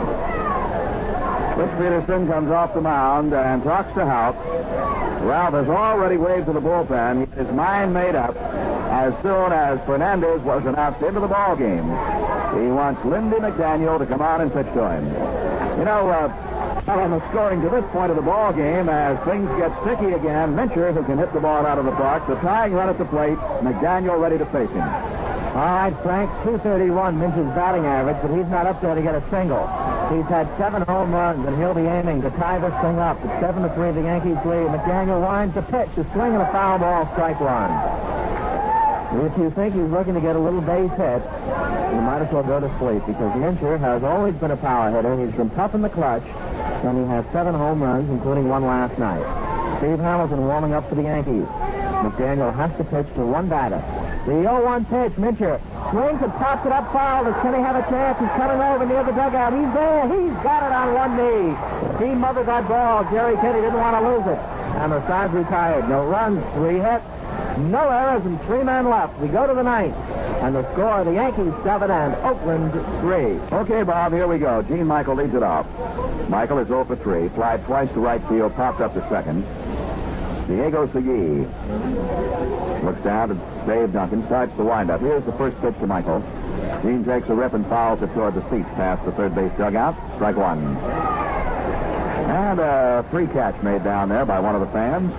A: Rich Peterson comes off the mound and talks to Houck. Ralph has already waved to the bullpen. He has his mind made up as soon as Fernandez was announced into the ball game. He wants Lindy McDaniel to come out and pitch to him. You know, on the scoring to this point of the ball game, as things get sticky again, Mincher, who can hit the ball out of the park, the tying run at the plate, McDaniel ready to face him.
B: All right, Frank, 231 Mincher's batting average, but he's not up there to get a single. He's had 7 home runs, and he'll be aiming to tie this thing up. It's 7-3, the Yankees lead. McDaniel winds the pitch, a swing and a foul ball, strike one. If you think he's looking to get a little base hit, you might as well go to sleep, because Mincher has always been a power hitter. He's been tough in the clutch, and he has 7 home runs, including one last night. Steve Hamilton warming up for the Yankees. McDaniel has to pitch to one batter. The 0-1 pitch, Mincher swings and pops it up foul. Does Kenny have a chance? He's coming over near the dugout. He's there. He's got it on one knee. He mothered that ball. Jerry Kenny didn't want to lose it. And the side's retired. No runs, 3 hits, no errors, and 3 men left. We go to the 9th. And the score, the Yankees 7 and Oakland 3.
A: Okay, Bob, here we go. Gene Michael leads it off. Michael is 0 for 3. Flied twice to right field, popped up to second. Diego Segui looks down to Dave Duncan, starts the windup. Here's the first pitch to Michael. Gene takes a rip and fouls it toward the seats past the third base dugout. Strike one. And a free catch made down there by one of the fans.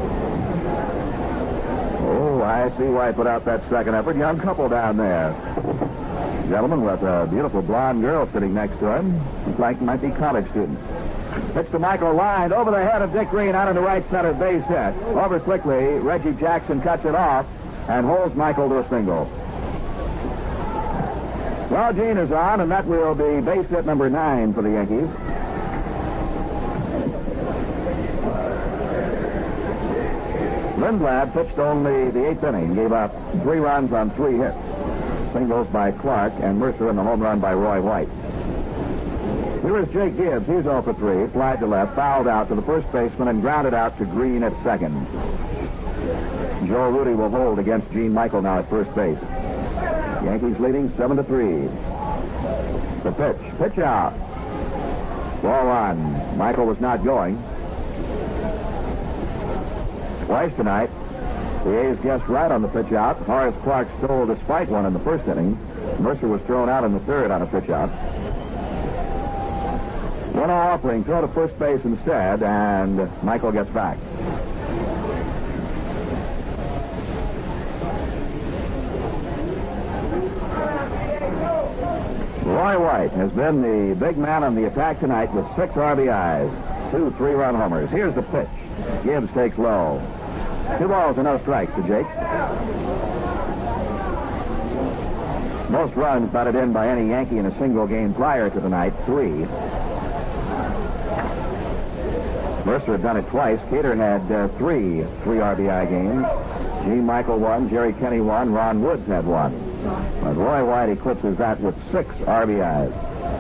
A: Oh, I see why he put out that second effort. Young couple down there. Gentleman with a beautiful blonde girl sitting next to him. Looks like he might be college students. Pitch to Michael, lined over the head of Dick Green out into right center, base hit. Over quickly, Reggie Jackson cuts it off and holds Michael to a single. Well, Gene is on, and that will be base hit number 9 for the Yankees. Lindblad pitched only the 8th inning, gave up 3 runs on 3 hits. Singles by Clark and Mercer and the home run by Roy White. Here is Jake Gibbs. He's 0 for 3. Flied to left, fouled out to the first baseman, and grounded out to Green at second. Joe Rudy will hold against Gene Michael now at first base. Yankees leading 7-3. The pitch. Pitch out. Ball on. Michael was not going. Twice tonight, the A's guessed right on the pitch out. Horace Clark stole the spike one in the first inning. Mercer was thrown out in the third on a pitch out. 1-0 offering, throw to first base instead, and Michael gets back. Roy White has been the big man on the attack tonight with 6 RBIs, 2 3-run homers. Here's the pitch. Gibbs takes low. 2 balls and no strikes to Jake. Most runs batted in by any Yankee in a single game prior to tonight, 3. Mercer had done it twice. Cater had 3 RBI games. Gene Michael 1, Jerry Kenny 1, Ron Woods had 1. But Roy White eclipses that with 6 RBIs.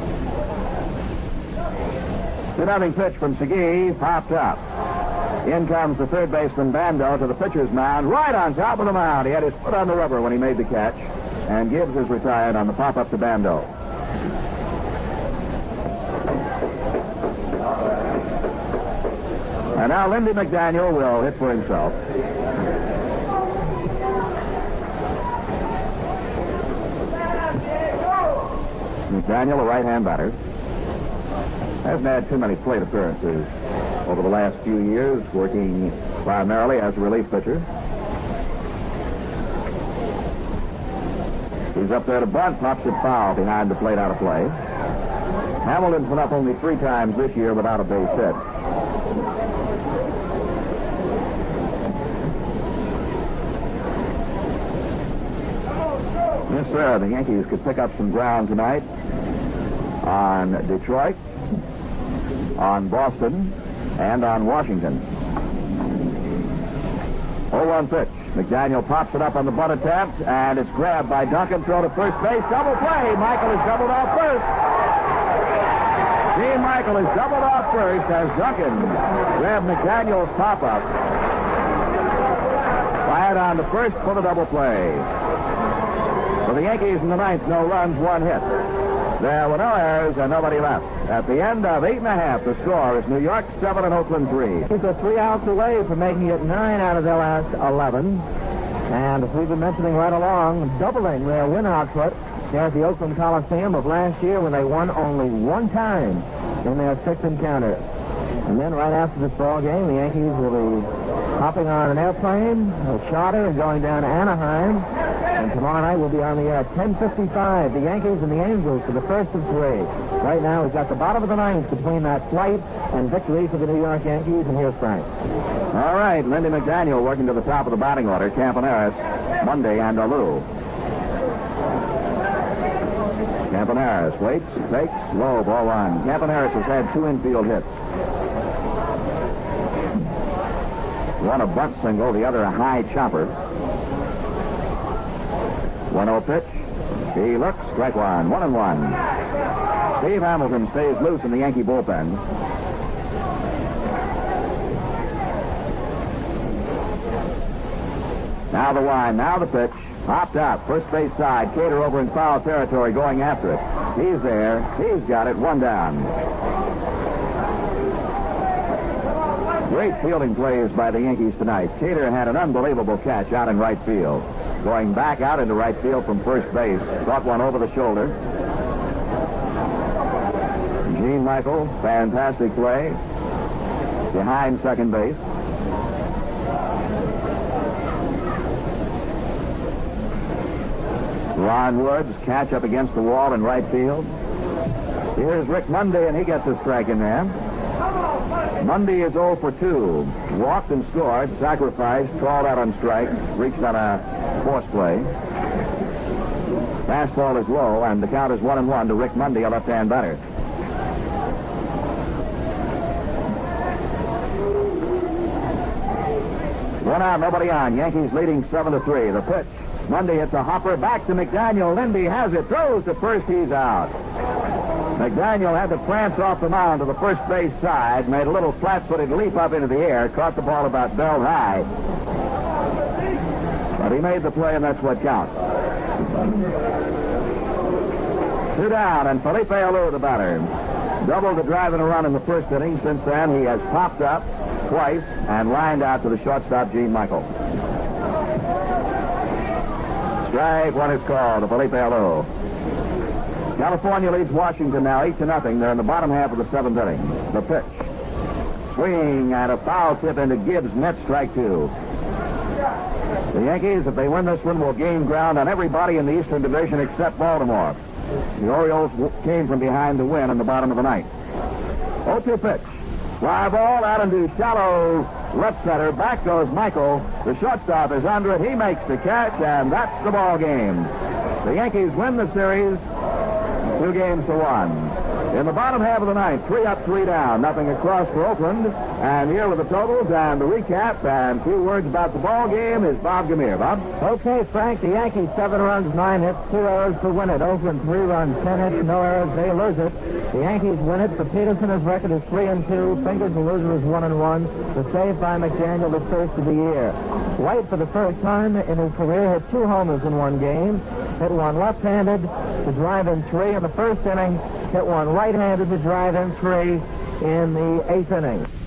A: 2-0 pitch from Segui, popped up. In comes the third baseman Bando to the pitcher's mound, right on top of the mound. He had his foot on the rubber when he made the catch. And Gibbs is retired on the pop-up to Bando. And now Lindy McDaniel will hit for himself. McDaniel, a right-hand batter, hasn't had too many plate appearances over the last few years, working primarily as a relief pitcher. He's up there to bunt, pops it foul behind the plate, out of play. Hamilton's been up only 3 times this year without a base hit. Yes, sir. The Yankees could pick up some ground tonight on Detroit, on Boston, and on Washington. 0-1 pitch. McDaniel pops it up on the butt attempt, and it's grabbed by Duncan. Throw to first base. Double play. Michael is doubled off first. Gene Michael is doubled off first as Duncan grabbed McDaniel's pop-up. Fired on to first for the double play. For the Yankees in the ninth, no runs, one hit. There were no errors and nobody left. At the end of 8 1/2, the score is New York 7 and Oakland 3.
B: He's 3 outs away from making it 9 out of their last 11. And as we've been mentioning right along, doubling their win output there at the Oakland Coliseum of last year when they won only one time in their 6 encounters. And then right after this ball game, the Yankees will be hopping on an airplane, a charter, and going down to Anaheim. And tomorrow night we'll be on the air at 10:55. The Yankees and the Angels for the first of 3. Right now we've got the bottom of the ninth between that flight and victory for the New York Yankees. And here's Frank.
A: All right, Lindy McDaniel working to the top of the batting order. Campaneris, Monday, and Alou. Campaneris waits, takes, low, ball one. Campaneris has had 2 infield hits. One a bunt single, the other a high chopper. 1-0 pitch. He looks, strike one, 1-1. Steve Hamilton stays loose in the Yankee bullpen. Now the wind, now the pitch. Popped out, first base side. Cater over in foul territory going after it. He's there. He's got it, 1 down. Great fielding plays by the Yankees tonight. Cater had an unbelievable catch out in right field. Going back out into right field from first base. Caught one over the shoulder. Gene Michael, fantastic play. Behind second base. Ron Woods, catch up against the wall in right field. Here's Rick Monday, and he gets a strike in there. Monday is 0 for 2. Walked and scored, sacrificed, crawled out on strike, reached on a force play. Fastball is low, and the count is 1-1 to Rick Monday, a left-hand batter. One out, nobody on. Yankees leading 7-3. The pitch. Monday hits a hopper back to McDaniel. Lindy has it, throws to first, he's out. McDaniel had to prance off the mound to the first base side, made a little flat-footed leap up into the air, caught the ball about belt high. But he made the play, and that's what counts. 2 down, and Felipe Alou, the batter. Doubled the drive and a run in the first inning. Since then, he has popped up twice and lined out to the shortstop, Gene Michael. Strike one is called to Felipe Alou. California leads Washington now 8-0. They're in the bottom half of the 7th inning. The pitch. Swing and a foul tip into Gibbs. Net, strike 2. The Yankees, if they win this one, will gain ground on everybody in the Eastern Division except Baltimore. The Orioles came from behind to win in the bottom of the ninth. 0-2 pitch. Fly ball out into shallow left center. Back goes Michael. The shortstop is under it. He makes the catch, and that's the ball game. The Yankees win the series 2-1. In the bottom half of the ninth, 3 up, 3 down. Nothing across for Oakland. And here with the totals and the recap and a few words about the ball game is Bob Gamere. Bob?
B: Okay, Frank. The Yankees 7 runs, 9 hits, 2 errors to win it. Oakland 3 runs, 10 hits, no errors. They lose it. The Yankees win it. For Peterson, his record is 3-2. Fingers, the loser, is 1-1. The save by McDaniel, the first of the year. White, for the first time in his career, hit 2 homers in one game. Hit one left-handed to drive in 3 in the first inning. Hit one right-handed to drive in 3 in the 8th inning.